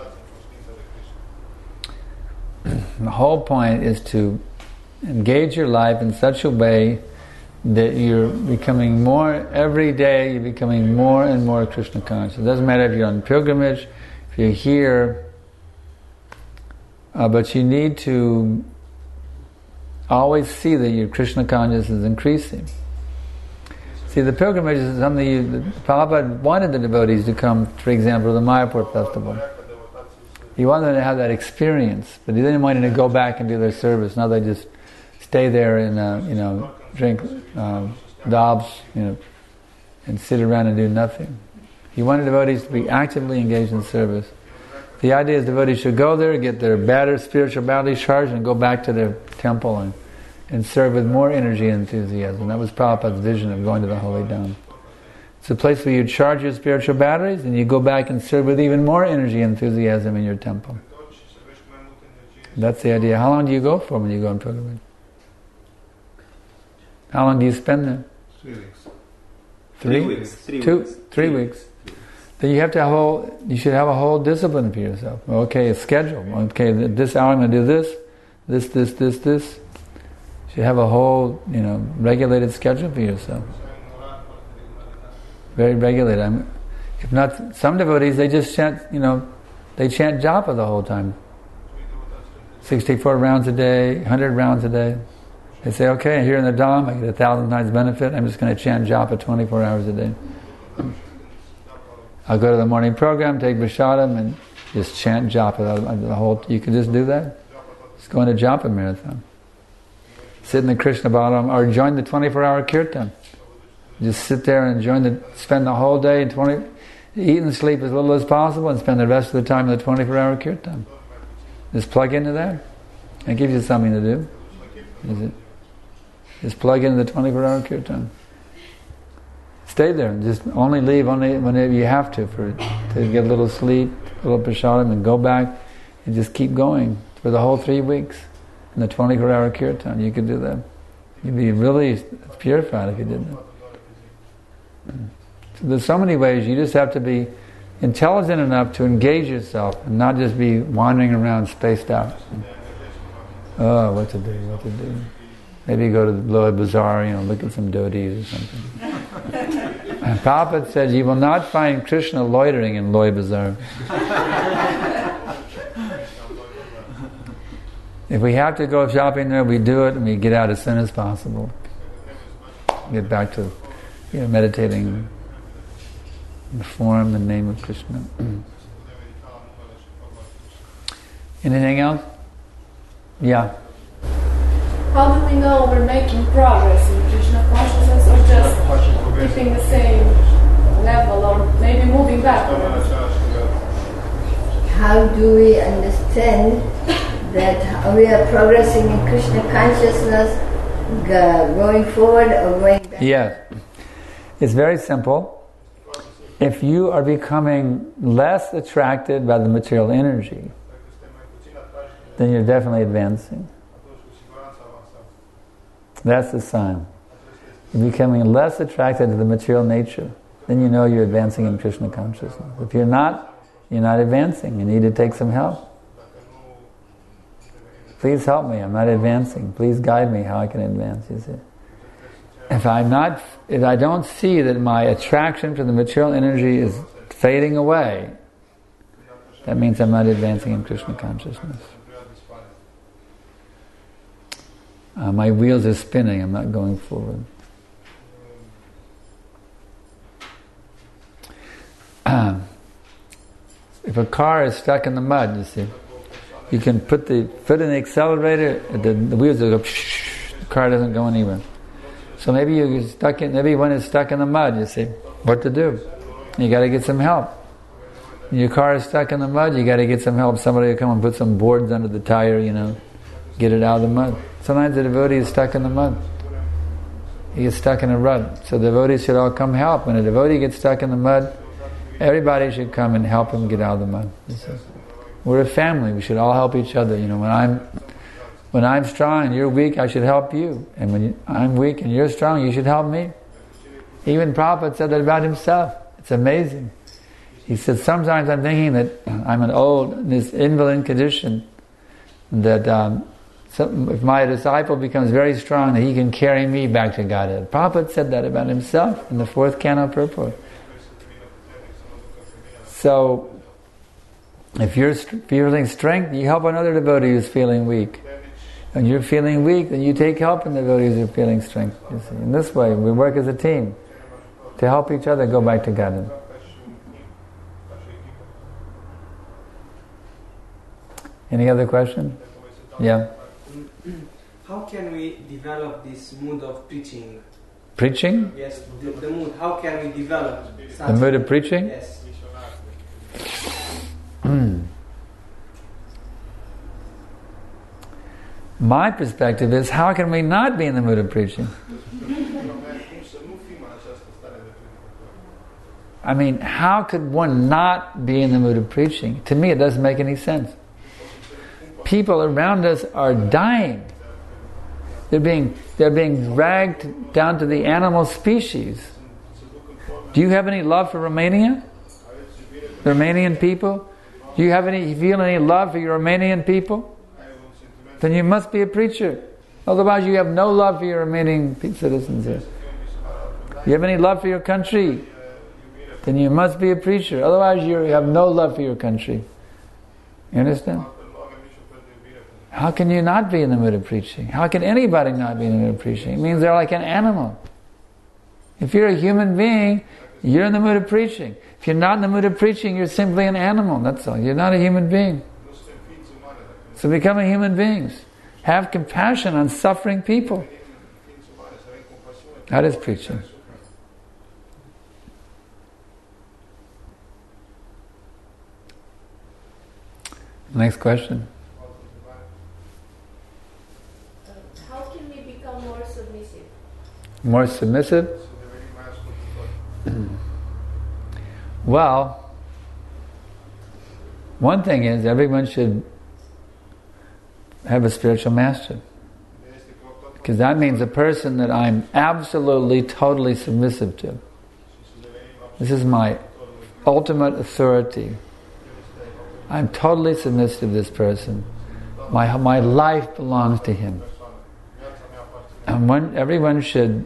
The whole point is to engage your life in such a way that you're becoming every day you're becoming more and more Krishna conscious. It doesn't matter if you're on pilgrimage, if you're here, but you need to always see that your Krishna consciousness is increasing. See, the pilgrimage is something Prabhupada wanted the devotees to come, for example, to the Mayapur festival. He wanted them to have that experience, but he didn't want them to go back and do their service. Now they just stay there and drink dabs, and sit around and do nothing. He wanted devotees to be actively engaged in service. The idea is devotees should go there, get their spiritual batteries charged, and go back to their temple and serve with more energy and enthusiasm. That was Prabhupada's vision of going to the Holy Dham. It's a place where you charge your spiritual batteries and you go back and serve with even more energy and enthusiasm in your temple. That's the idea. How long do you go for when you go on pilgrimage? How long do you spend there? 3 weeks. 3 weeks. 3 weeks. Then you should have a whole discipline for yourself. Okay, a schedule. Okay, this hour I'm going to do this. You should have a whole, regulated schedule for yourself. Very regulated. If not, some devotees, they just chant, They chant japa the whole time. 64 rounds a day, 100 rounds a day. They say, okay, here in the Dham, I get 1,000 times benefit. I'm just going to chant japa 24 hours a day. I'll go to the morning program, take prasadam, and just chant japa the whole. You can just do that. Just go on a japa marathon. Sit in the Krishna Balaram, or join the 24-hour kirtan. Just sit there and spend the whole day eat and sleep as little as possible, and spend the rest of the time in the 24-hour kirtan. Just plug into that. It gives you something to do. Is it? Just plug into the 24-hour kirtan. Stay there. Just only leave whenever you have to get a little sleep, a little prasadam, and go back and just keep going for the whole 3 weeks in the 24-hour kirtan. You could do that. You'd be really purified if you did that. So there's so many ways. You just have to be intelligent enough to engage yourself and not just be wandering around spaced out. Oh, what to do. Maybe go to the Lower Bazaar, look at some dhotis or something. Prabhupada said, you will not find Krishna loitering in Lower Bazaar. If we have to go shopping there, we do it and we get out as soon as possible. Get back to meditating in the form and name of Krishna. Anything else? Yeah. How do we know we're making progress in Krishna consciousness, or just keeping the same level, or maybe moving backwards? How do we understand that we are progressing in Krishna consciousness, going forward or going back? Yes. It's very simple. If you are becoming less attracted by the material energy, then you're definitely advancing. That's the sign. You're becoming less attracted to the material nature, then you know you're advancing in Krishna consciousness. If you're not advancing. You need to take some help. Please help me, I'm not advancing. Please guide me how I can advance, you see. If I don't see that my attraction to the material energy is fading away, that means I'm not advancing in Krishna consciousness. My wheels are spinning, I'm not going forward. If a car is stuck in the mud, you see, you can put the foot in the accelerator, the wheels will go, the car doesn't go anywhere. So maybe one is stuck in the mud, you see, what to do? You got to get some help. When your car is stuck in the mud, you got to get some help. Somebody will come and put some boards under the tire, get it out of the mud. Sometimes the devotee is stuck in the mud. He gets stuck in a rut. So the devotees should all come help. When a devotee gets stuck in the mud, everybody should come and help him get out of the mud. We're a family. We should all help each other. When I'm strong and you're weak, I should help you. And when I'm weak and you're strong, you should help me. Even Prabhupada said that about himself. It's amazing. He said, sometimes I'm thinking that I'm in this invalid condition, that if my disciple becomes very strong, that he can carry me back to Godhead. Prabhupada said that about himself in the 4th canto purport. So, if you're feeling strength, you help another devotee who's feeling weak. When you're feeling weak, then you take help in the devotees who are feeling strength. You see. In this way, we work as a team to help each other go back to Godhead. Any other question? Yeah. How can we develop this mood of preaching? Preaching? Yes, the mood. How can we develop the mood of preaching? Yes. My perspective is, how can we not be in the mood of preaching? I mean, how could one not be in the mood of preaching? To me, it doesn't make any sense. People around us are dying. They're being dragged down to the animal species. Do you have any love for Romania? The Romanian people? Do you feel any love for your Romanian people? Then you must be a preacher. Otherwise you have no love for your Romanian citizens here. You have any love for your country? Then you must be a preacher. Otherwise you have no love for your country. You understand? How can you not be in the mood of preaching? How can anybody not be in the mood of preaching? It means they're like an animal. If you're a human being, you're in the mood of preaching. If you're not in the mood of preaching, you're simply an animal, that's all. You're not a human being. So become a human being. Have compassion on suffering people. That is preaching. Next question. How can we become more submissive? More submissive? Well, one thing is everyone should have a spiritual master. Because that means a person that I'm absolutely, totally submissive to. This is my ultimate authority. I'm totally submissive to this person. My life belongs to him. And everyone should,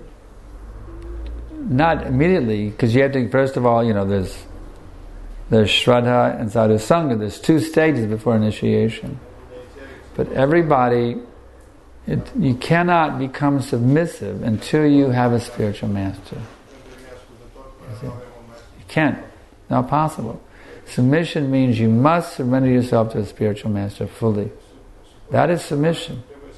not immediately, because you have to, first of all, there's Shraddha and Sadhu Sangha. There's 2 stages before initiation. But everybody, you cannot become submissive until you have a spiritual master. You can't. Not possible. Submission means you must surrender yourself to a spiritual master fully. That is submission.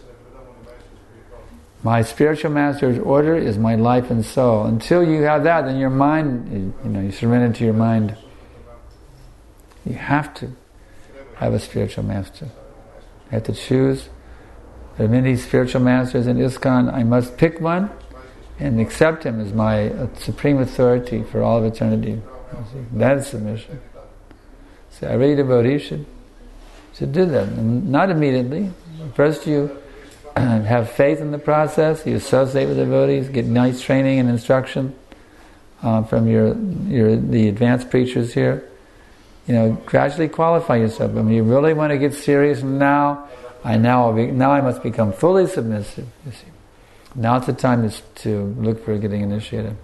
My spiritual master's order is my life and soul. Until you have that, then your mind, you surrender to your mind. You have to have a spiritual master. I have to choose. There are many spiritual masters in ISKCON. I must pick one and accept him as my supreme authority for all of eternity. That is submission. So every devotee should do that. And not immediately. First you have faith in the process, you associate with devotees, get nice training and instruction from the advanced preachers here. Gradually qualify yourself. You really want to get serious now. I must become fully submissive. You see, now it's the time to look for getting initiated.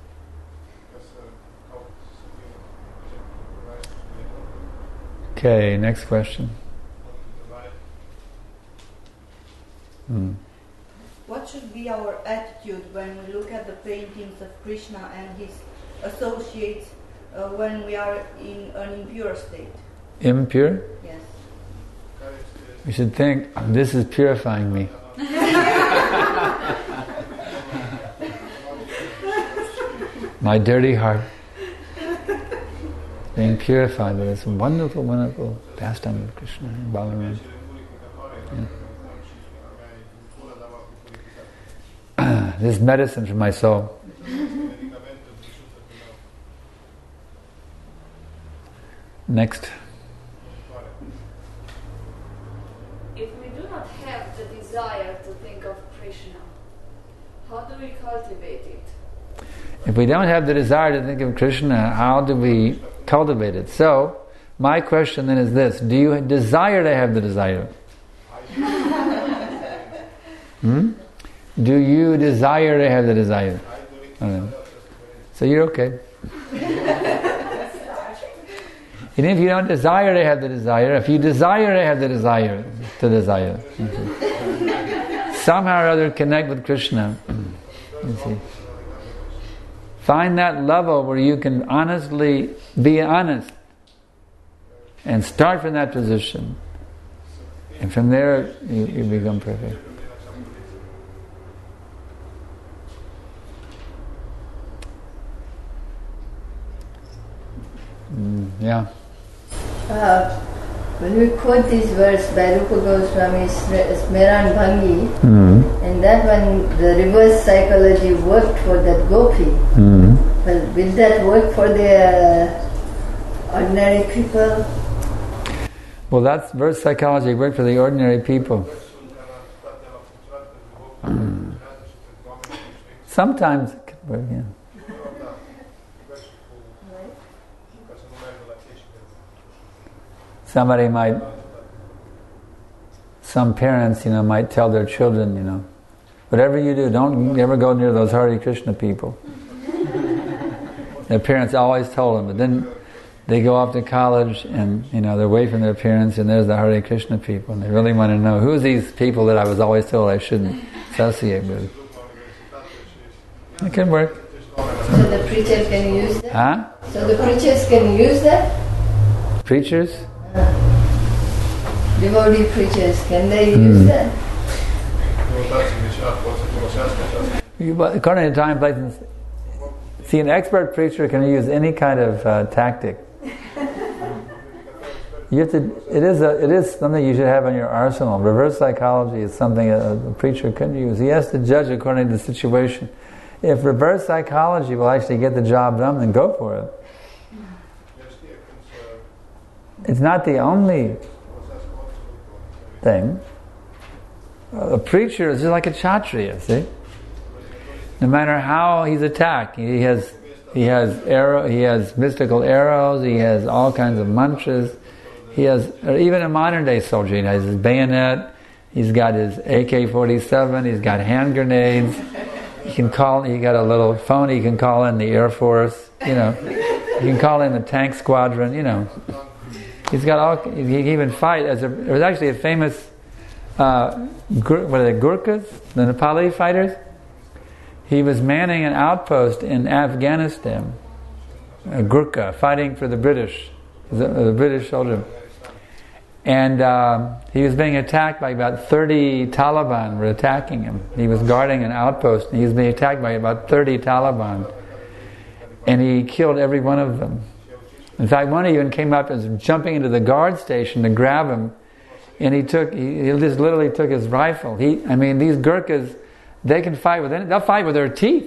Okay, next question. What should be our attitude when we look at the paintings of Krishna and his associates when we are in an impure state? Impure? Yes. We should think, this is purifying me. My dirty heart being purified by this wonderful, wonderful pastime of Krishna and Balaram. Yeah. This is medicine for my soul. Next. If we do not have the desire to think of Krishna, how do we cultivate it? If we don't have the desire to think of Krishna, how do we cultivate it? So, my question then is this: do you desire to have the desire? Do you desire to have the desire? So you're okay. And if you don't desire to have the desire, if you desire to have the desire, somehow or other connect with Krishna. You see. Find that level where you can honestly be honest and start from that position. And from there, you become perfect. Yeah. When we quote this verse by Rupa Goswami, Smeran Bhangi, and that one, the reverse psychology worked for that gopi. Well, will that work for the ordinary people? Well, that's verse psychology worked for the ordinary people. Sometimes it could work, yeah. Some parents, might tell their children, whatever you do, don't ever go near those Hare Krishna people. Their parents always told them, but then they go off to college and they're away from their parents, and there's the Hare Krishna people, and they really want to know who's these people that I was always told I shouldn't associate with. It can work. So the preacher can use that? Huh? So the preachers can use that? Preachers? Devotee preachers, can they use that? According to time, place, and see, an expert preacher can use any kind of tactic. You have to. It is something you should have in your arsenal. Reverse psychology is something a preacher can use. He has to judge according to the situation. If reverse psychology will actually get the job done, then go for it. It's not the only thing. A preacher is just like a kshatriya, see? No matter how he's attacked, he has mystical arrows, he has all kinds of mantras. He has, even a modern day soldier, he has his bayonet, he's got his AK-47, he's got hand grenades. He got a little phone, he can call in the Air Force, he can call in the tank squadron, He's got he can even fight. There was actually a famous, Gurkhas, the Nepali fighters? He was manning an outpost in Afghanistan, a Gurkha, fighting for the British, the British soldier. And he was being attacked by about 30 Taliban were attacking him. He was guarding an outpost, and he was being attacked by about 30 Taliban. And he killed every one of them. In fact, one even came up and was jumping into the guard station to grab him, and he just literally took his rifle. These Gurkhas, they can fight they'll fight with their teeth.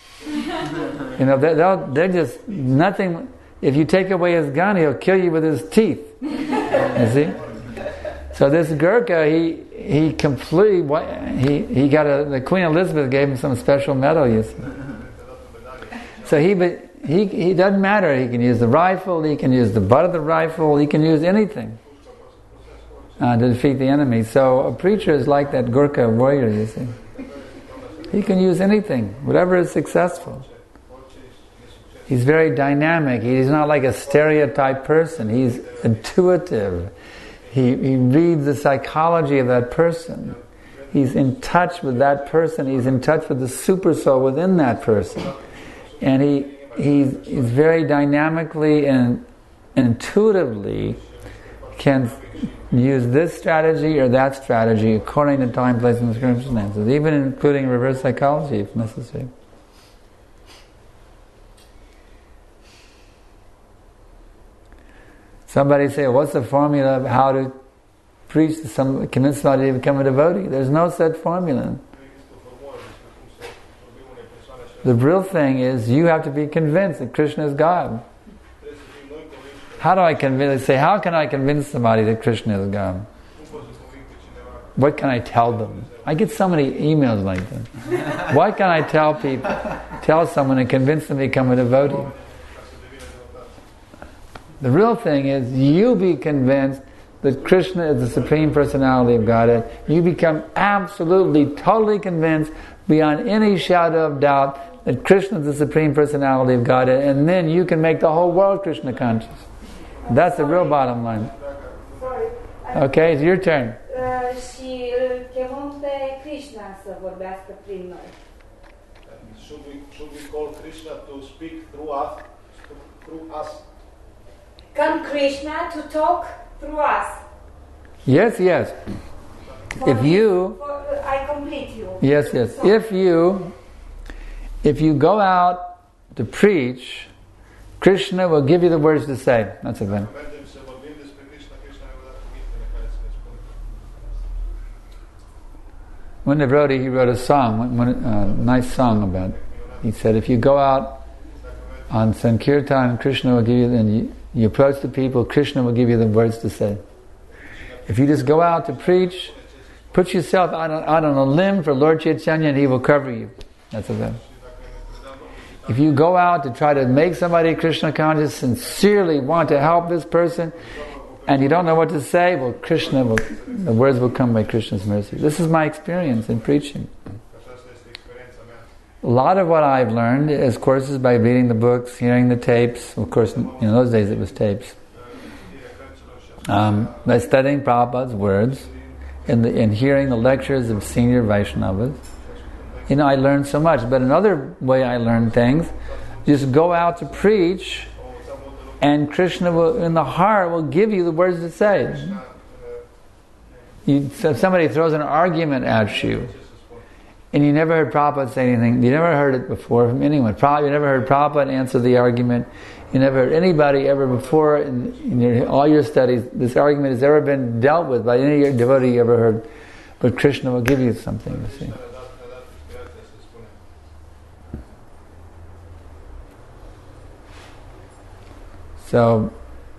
They're just nothing. If you take away his gun, he'll kill you with his teeth. You see? So this Gurkha, he completely, the Queen Elizabeth gave him some special medal, you see. So he doesn't matter. He can use the rifle, he can use the butt of the rifle, he can use anything to defeat the enemy. So a preacher is like that Gurkha warrior, you see. He can use anything, whatever is successful. He's very dynamic. He's not like a stereotype person. He's intuitive. He reads the psychology of that person. He's in touch with that person. He's in touch with the super soul within that person. And he's very dynamically and intuitively can use this strategy or that strategy according to time, place, and circumstances, even including reverse psychology if necessary. Somebody say, what's the formula of how to preach to convince somebody to become a devotee? There's no set formula. The real thing is you have to be convinced that Krishna is God. How can I convince somebody that Krishna is God? What can I tell them? I get so many emails like that. What can I tell someone and convince them to become a devotee? The real thing is you be convinced that Krishna is the Supreme Personality of Godhead. You become absolutely, totally convinced beyond any shadow of doubt that Krishna is the Supreme Personality of Godhead, and then you can make the whole world Krishna conscious. That's the real bottom line. Okay, it's your turn. Și îl chemăm pe Krishna să vorbească prin noi. Should we call Krishna to speak through us? Come Krishna to talk through us. Yes. I complete you. Yes. If you go out to preach, Krishna will give you the words to say. That's the thing. One devotee, he wrote a song, a nice song about it. He said, if you go out on Sankirtan, Krishna will give you, and you approach the people, Krishna will give you the words to say. If you just go out to preach, put yourself out on a limb for Lord Chaitanya and he will cover you. That's the thing. If you go out to try to make somebody Krishna conscious, sincerely want to help this person, and you don't know what to say, well, the words will come by Krishna's mercy. This is my experience in preaching. A lot of what I've learned is courses by reading the books, hearing the tapes. Of course, in those days it was tapes. By studying Prabhupada's words and hearing the lectures of senior Vaishnavas. I learned so much. But another way I learned things, just go out to preach, and Krishna will, in the heart, will give you the words to say. So if somebody throws an argument at you, and you never heard Prabhupada say anything, you never heard it before from anyone. You never heard Prabhupada answer the argument. You never heard anybody ever before in all your studies, this argument has ever been dealt with by any devotee you ever heard. But Krishna will give you something, you see. So,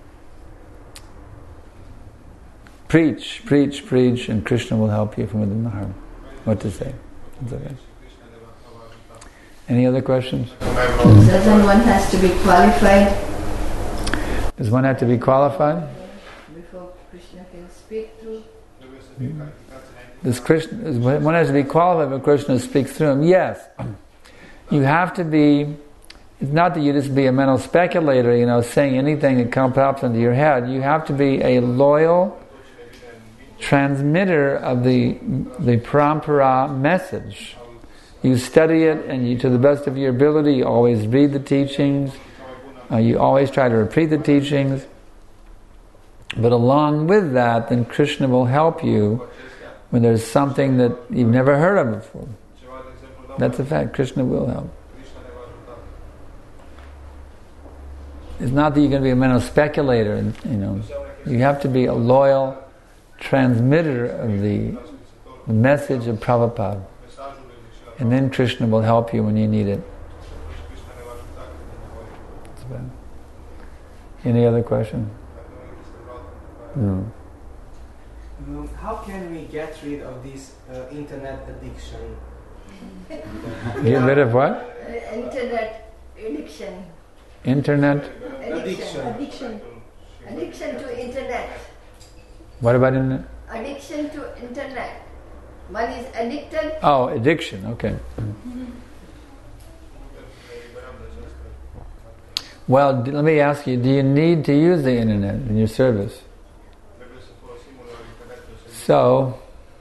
preach, and Krishna will help you from within the heart. What to say. It's okay. Any other questions? Doesn't one has to be qualified? Does one have to be qualified? Before Krishna can speak through? One has to be qualified before Krishna speaks through him. Yes. You have to be, it's not that you just be a mental speculator, saying anything that pops into your head. You have to be a loyal transmitter of the parampara message. You study it, and you, to the best of your ability, you always read the teachings. You always try to repeat the teachings. But along with that, then Krishna will help you when there's something that you've never heard of before. That's a fact. Krishna will help. It's not that you're going to be a mental speculator. You have to be a loyal transmitter of the message of Prabhupada. And then Krishna will help you when you need it. Any other question? No. How can we get rid of this internet addiction? Get rid of what? Internet addiction. Internet? Addiction to internet. What about internet? Addiction to internet. One is addicted. Oh, addiction, okay. Well, let me ask you, do you need to use the internet in your service? So,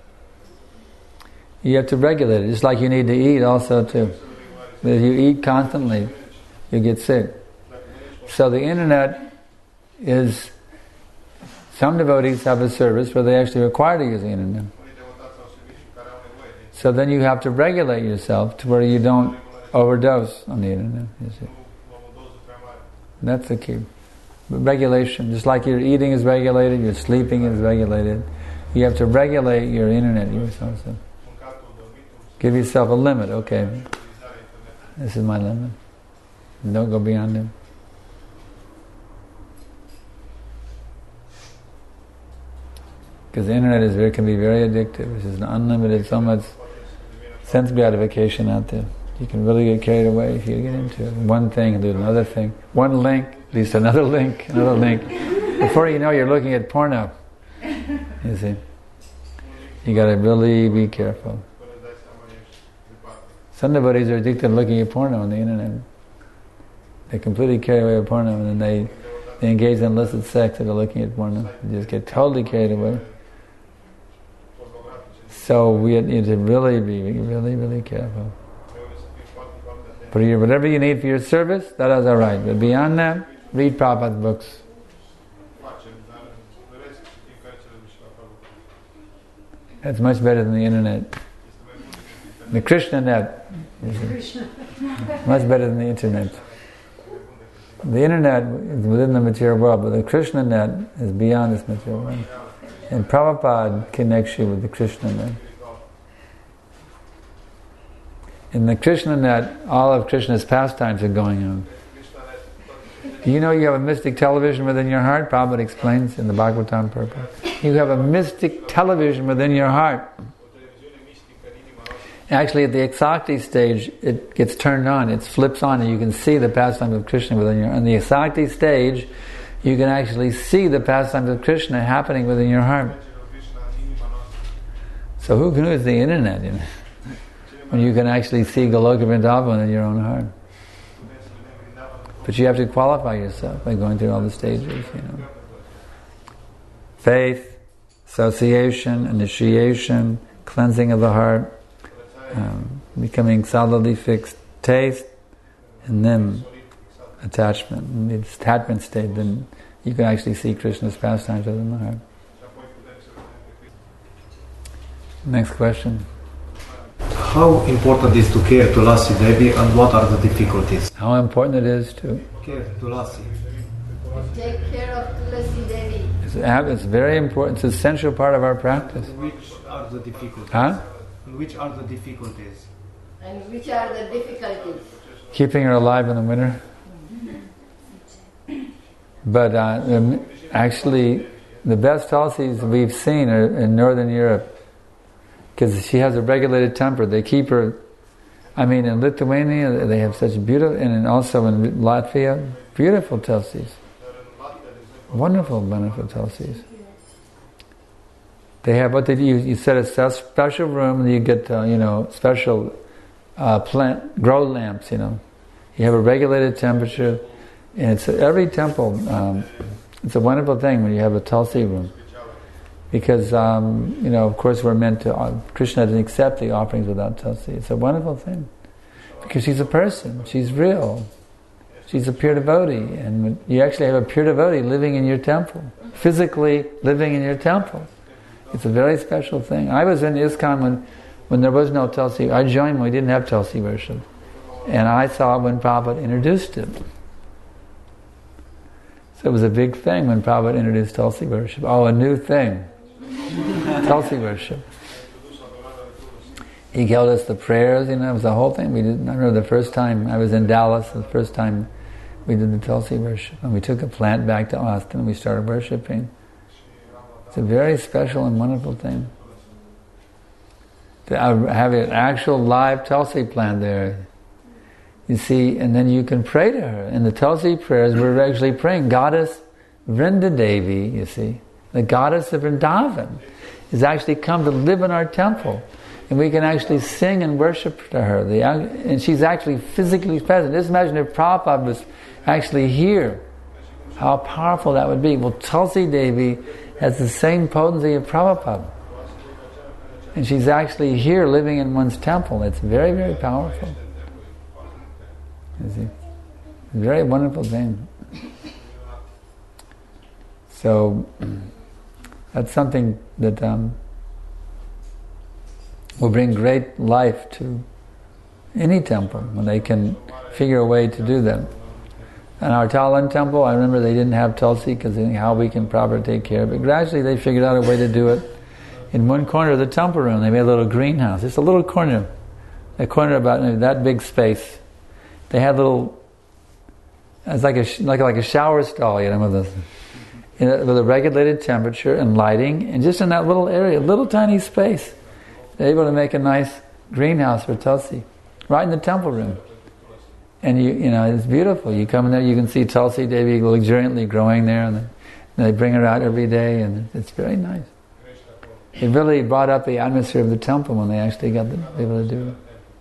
you have to regulate it, just like you need to eat also too. If you eat constantly, you get sick. So the internet is, some devotees have a service where they actually require to use the internet. So then you have to regulate yourself to where you don't overdose on the internet. You see. That's the key. But regulation, just like your eating is regulated, your sleeping is regulated, you have to regulate your internet use also. Give yourself a limit. Okay, this is my limit. Don't go beyond it. Because the internet can be very addictive. It's just unlimited, so much sense gratification out there. You can really get carried away if you get into it. One thing and do another thing. One link leads to another link, another link. Before you know, you're looking at porno. You see. You got to really be careful. Some devotees are addicted to looking at porno on the internet. They completely carry away with porno, and then they engage in illicit sex and they're looking at porno. They just get totally carried away. So we need to really be really careful. But whatever you need for your service, that is all right. But beyond that, read Prabhupada's books. That's much better than the internet. The Krishna net is much better than the internet. The internet is within the material world, but the Krishna net is beyond this material world. And Prabhupada connects you with the Krishna net. In the Krishna net, all of Krishna's pastimes are going on. Do you know you have a mystic television within your heart? Prabhupada explains in the Bhagavatam purport. You have a mystic television within your heart. Actually, at the Eksakti stage, it gets turned on, it flips on, and you can see the pastimes of Krishna within your heart. On the Eksakti stage, you can actually see the pastimes of Krishna happening within your heart. So who knows the internet? when you can actually see Goloka Vrindavan in your own heart. But you have to qualify yourself by going through all the stages, Faith, association, initiation, cleansing of the heart, becoming solidly fixed, taste, and then attachment. In the attachment state, then you can actually see Krishna's pastimes within the heart. Next question. How important is to care to Tulasi Devi, and what are the difficulties? How important it is to care to Tulasi. Take care of Tulasi Devi. It's very important. It's an essential part of our practice. Which are the difficulties? Huh? Which are the difficulties? And which are the difficulties? Keeping her alive in the winter. But actually, the best Tulsis we've seen are in Northern Europe, because she has a regulated temper. They keep her. In Lithuania they have such beautiful, and also in Latvia, beautiful Tulsis. Wonderful, wonderful Tulsis. They have you set a special room, and you get special plant grow lamps. You have a regulated temperature, and it's every temple. It's a wonderful thing when you have a Tulsi room, because of course we're meant to. Krishna doesn't accept the offerings without Tulsi. It's a wonderful thing, because she's a person. She's real. She's a pure devotee, and you actually have a pure devotee living in your temple, physically living in your temple. It's a very special thing. I was in ISKCON when there was no Tulsi. I joined when we didn't have Tulsi worship, and I saw when Prabhupada introduced it. So it was a big thing when Prabhupada introduced Tulsi worship. Oh, a new thing. Tulsi worship. He gave us the prayers, it was the whole thing. I remember the first time I was in Dallas, the first time we did the Tulsi worship, and we took a plant back to Austin and we started worshiping. It's a very special and wonderful thing. To have an actual live Tulsi plant there. You see, and then you can pray to her. In the Tulsi prayers, we're actually praying Goddess Vrinda Devi, you see. The goddess of Vrindavan has actually come to live in our temple. And we can actually sing and worship to her. And she's actually physically present. Just imagine if Prabhupada was actually here. How powerful that would be. Well, Tulsi Devi has the same potency of Prabhupada. And she's actually here living in one's temple. It's very, very powerful. You see? It's a very wonderful thing. So, that's something that will bring great life to any temple when they can figure a way to do that. In our Talon temple, I remember they didn't have Tulsi because they didn't know how we can properly take care of it. Gradually they figured out a way to do it. In one corner of the temple room, they made a little greenhouse. Just a little corner. A corner about that big space. They had little, it's like a shower stall, with a regulated temperature and lighting, and just in that little area, little tiny space, they're able to make a nice greenhouse for Tulsi, right in the temple room. And it's beautiful. You come in there, you can see Tulsi Devi luxuriantly growing there, and they bring her out every day, and it's very nice. It really brought up the atmosphere of the temple when they actually got able to do it.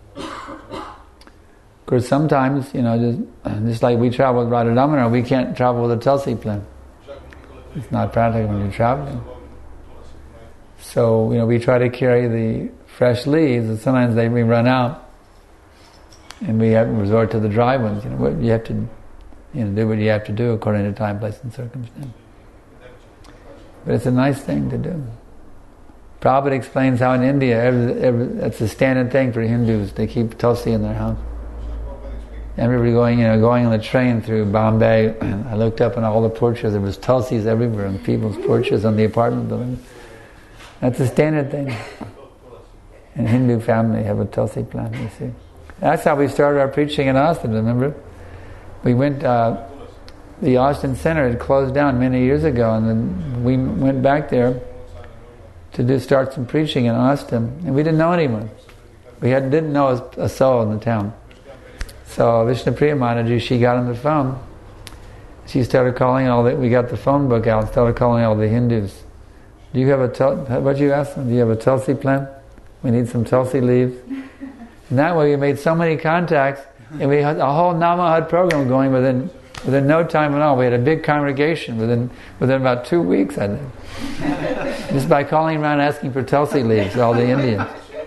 Of course, sometimes, just like we travel with Radha Damodar, we can't travel with a Tulsi plant. It's not practical when you're traveling. So, we try to carry the fresh leaves, and sometimes we run out, and we have to resort to the dry ones. What you have to, do what you have to do according to time, place, and circumstance. But it's a nice thing to do. Prabhupada explains how in India, it's a standard thing for Hindus. They keep Tulsi in their house. Everybody going on the train through Bombay, and I looked up on all the porches, there was Tulsis everywhere on people's porches, on the apartment buildings. That's a standard thing. In Hindu family, have a Tulsi plant, you see. That's how we started our preaching in Austin, remember? We went, the Austin Center had closed down many years ago, and then we went back there to start some preaching in Austin, and we didn't know anyone. We didn't know a soul in the town. So Vishnupriya Mataji, she got on the phone. She started calling we got the phone book out, started calling all the Hindus. Do you have what'd you ask them? Do you have a Tulsi plant? We need some Tulsi leaves. And that way we made so many contacts, and we had a whole Namahad program going within no time at all. We had a big congregation within about 2 weeks, I think. Just by calling around asking for Tulsi leaves, all the Indians.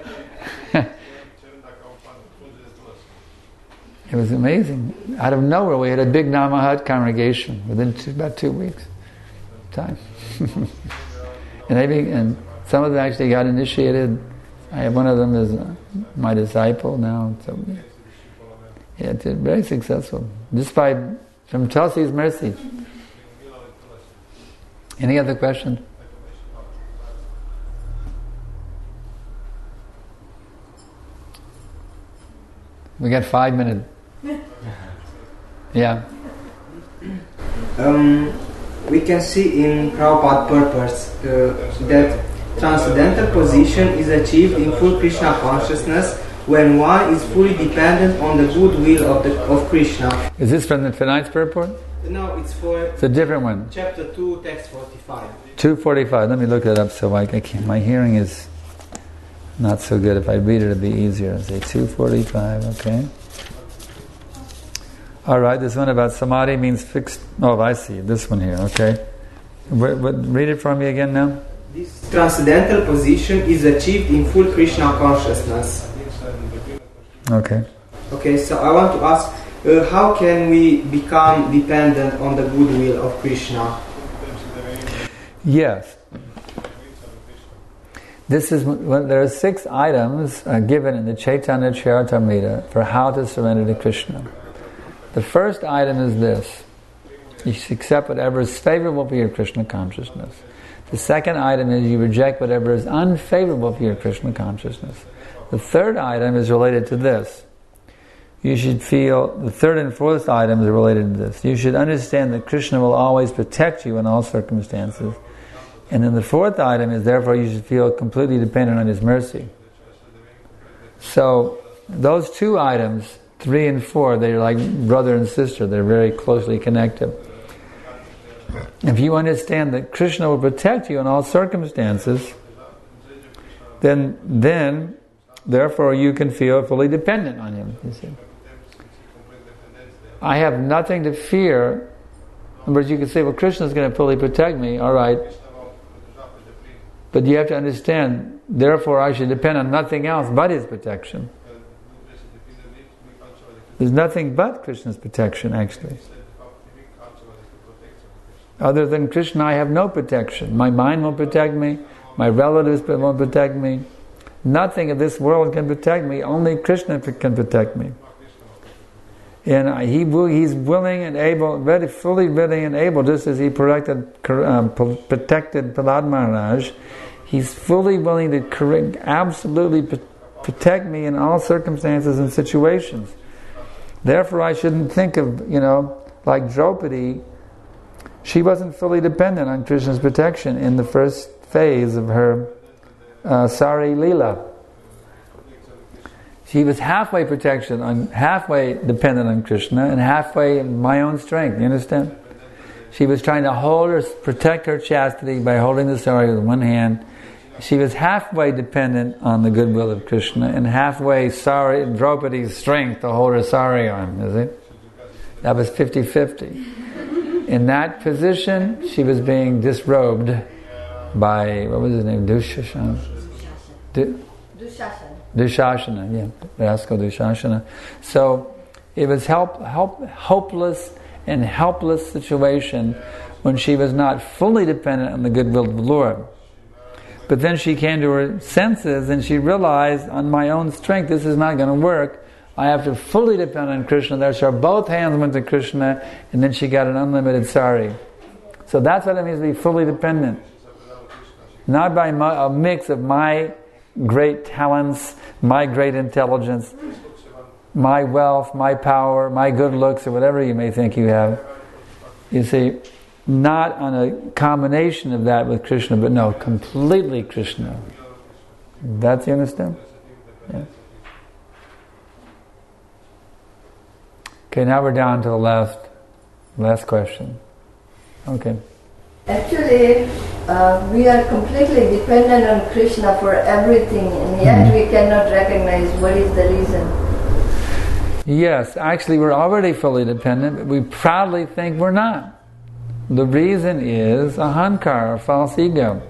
It was amazing. Out of nowhere, we had a big Namahad congregation within about 2 weeks time. And some of them actually got initiated. I have one of them as my disciple now. So yeah, it's very successful. Just from Tulsi's mercy. Any other questions? We got 5 minutes. Yeah. We can see in Prabhupada purpose that transcendental position is achieved in full Krishna consciousness when one is fully dependent on the goodwill of Krishna. Is this from the tonight's purport? No, it's a different one. Chapter 2, text 45. 245. Let me look it up so I can't. My hearing is not so good. If I read it, it'd be easier. I'll say 245. Okay. All right. This one about samadhi means fixed. Oh, I see. This one here. Okay. Read it for me again now. This transcendental position is achieved in full Krishna consciousness. Okay. Okay. So I want to ask, how can we become dependent on the goodwill of Krishna? Yes. This is when there are 6 items given in the Chaitanya Charitamrita for how to surrender to Krishna. The first item is this: you accept whatever is favorable for your Krishna consciousness. The second item is you reject whatever is unfavorable for your Krishna consciousness. The third item is related to this. You should feel, the third and fourth items are related to this. You should understand that Krishna will always protect you in all circumstances. And then the fourth item is, therefore, you should feel completely dependent on His mercy. So, those 2 items, 3 and 4, they're like brother and sister. They're very closely connected. If you understand that Krishna will protect you in all circumstances, then therefore you can feel fully dependent on Him, you see. I have nothing to fear. In other words, you can say, well, Krishna is going to fully protect me, all right. But you have to understand, therefore I should depend on nothing else but His protection. There's nothing but Krishna's protection, actually. Other than Krishna, I have no protection. My mind won't protect me. My relatives won't protect me. Nothing of this world can protect me. Only Krishna can protect me. And He's willing and able, very fully willing and able, just as He protected Prahlad Maharaj. He's fully willing to absolutely protect me in all circumstances and situations. Therefore, I shouldn't think of, like Draupadi. She wasn't fully dependent on Krishna's protection in the first phase of her Sari Leela. She was halfway halfway dependent on Krishna, and halfway in my own strength. You understand? She was trying to protect her chastity by holding the sari with one hand. She was halfway dependent on the goodwill of Krishna, and halfway Draupadi's strength to hold her sari on. Is it? That was 50-50. In that position, she was being disrobed by, what was his name? Dushasana. Dushasana, yeah. Rascal Dushasana. So it was hopeless and helpless situation when she was not fully dependent on the goodwill of the Lord. But then she came to her senses and she realized, on my own strength, this is not going to work. I have to fully depend on Krishna. Therefore, both hands went to Krishna, and then she got an unlimited sari. So that's what it means to be fully dependent. Not by a mix of my great talents, my great intelligence, my wealth, my power, my good looks, or whatever you may think you have. You see, not on a combination of that with Krishna, but no, completely Krishna. That's, you understand? Yeah. Okay, now we're down to the last question. Okay. Actually, we are completely dependent on Krishna for everything, and yet we cannot recognize what is the reason. Yes, actually we're already fully dependent, but we proudly think we're not. The reason is ahankara, false ego.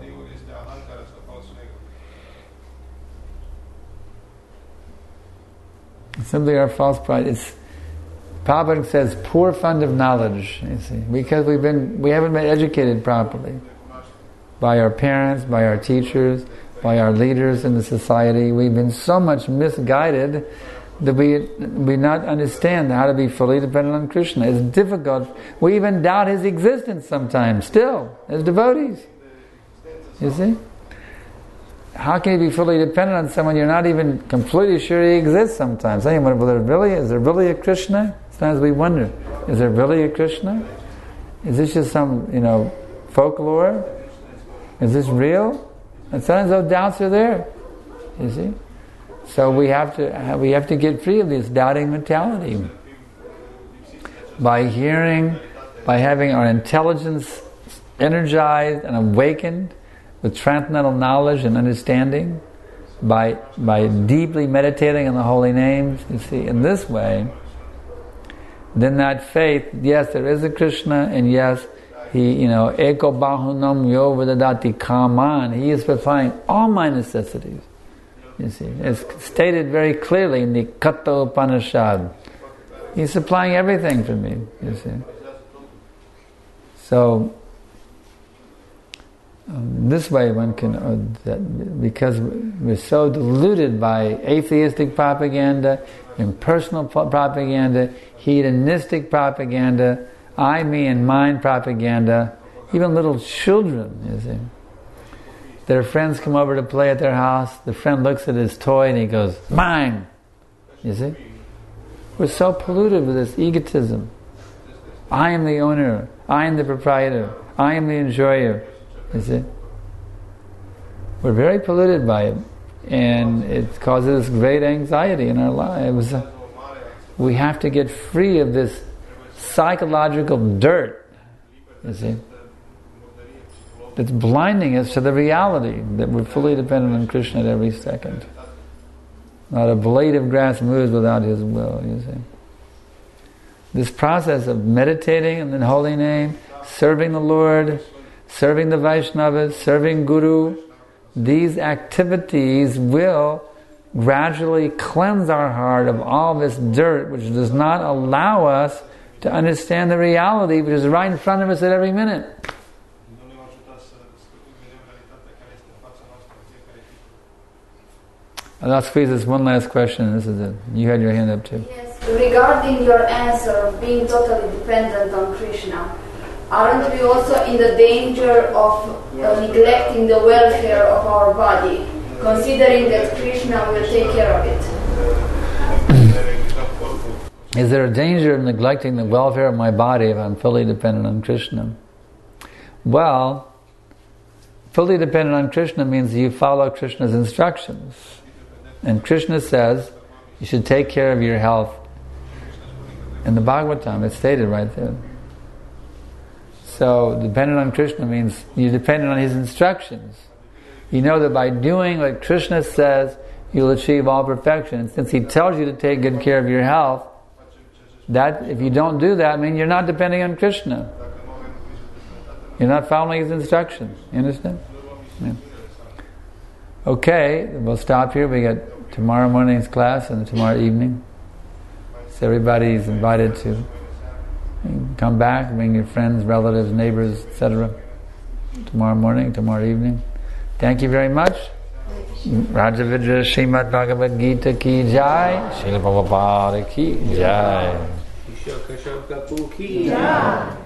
Simply our false pride. Prabhupada says poor fund of knowledge, you see, because we haven't been educated properly by our parents, by our teachers, by our leaders in the society. We've been so much misguided that we not understand how to be fully dependent on Krishna. It's difficult. We even doubt His existence sometimes, still, as devotees. You see? How can you be fully dependent on someone you're not even completely sure he exists sometimes? Is there really a Krishna? Sometimes we wonder, is there really a Krishna? Is this just some, folklore? Is this real? And sometimes those doubts are there. You see? So we have to get free of this doubting mentality. By hearing, by having our intelligence energized and awakened with transcendental knowledge and understanding, by deeply meditating on the holy names, you see, in this way, then that faith, yes, there is a Krishna, and yes, He, Eko Bahunam Yo Vedadati Kaman, He is supplying all my necessities. You see, it's stated very clearly in the Katha Upanishad. He's supplying everything for me, you see. So, this way one can, because we're so deluded by atheistic propaganda, impersonal propaganda, hedonistic propaganda, I, me, and mine propaganda, even little children, you see. Their friends come over to play at their house, the friend looks at his toy and he goes, mine! You see? We're so polluted with this egotism. I am the owner, I am the proprietor, I am the enjoyer. You see? We're very polluted by it, and it causes great anxiety in our lives. We have to get free of this psychological dirt, you see, that's blinding us to the reality that we're fully dependent on Krishna at every second. Not a blade of grass moves without His will, you see. This process of meditating in the holy name, serving the Lord, serving the Vaishnavas, serving Guru, these activities will gradually cleanse our heart of all this dirt which does not allow us to understand the reality which is right in front of us at every minute. I'll squeeze this one last question. This is it. You had your hand up too. Yes, regarding your answer of being totally dependent on Krishna, aren't we also in the danger of neglecting the welfare of our body, considering that Krishna will take care of it? Is there a danger of neglecting the welfare of my body if I'm fully dependent on Krishna? Well, fully dependent on Krishna means you follow Krishna's instructions. And Krishna says you should take care of your health. In the Bhagavatam, it's stated right there. So, dependent on Krishna means you're dependent on His instructions. You know that by doing what Krishna says, you'll achieve all perfection. And since He tells you to take good care of your health, that if you don't do that, I mean you're not depending on Krishna. You're not following His instructions. You understand? Yeah. Okay, we'll stop here. We got tomorrow morning's class and tomorrow evening. So everybody's invited to come back, bring your friends, relatives, neighbors, etc. Tomorrow morning, tomorrow evening. Thank you very much. Rajavidya Srimad Bhagavad Gita ki jai. Srila Prabhupada ki jai.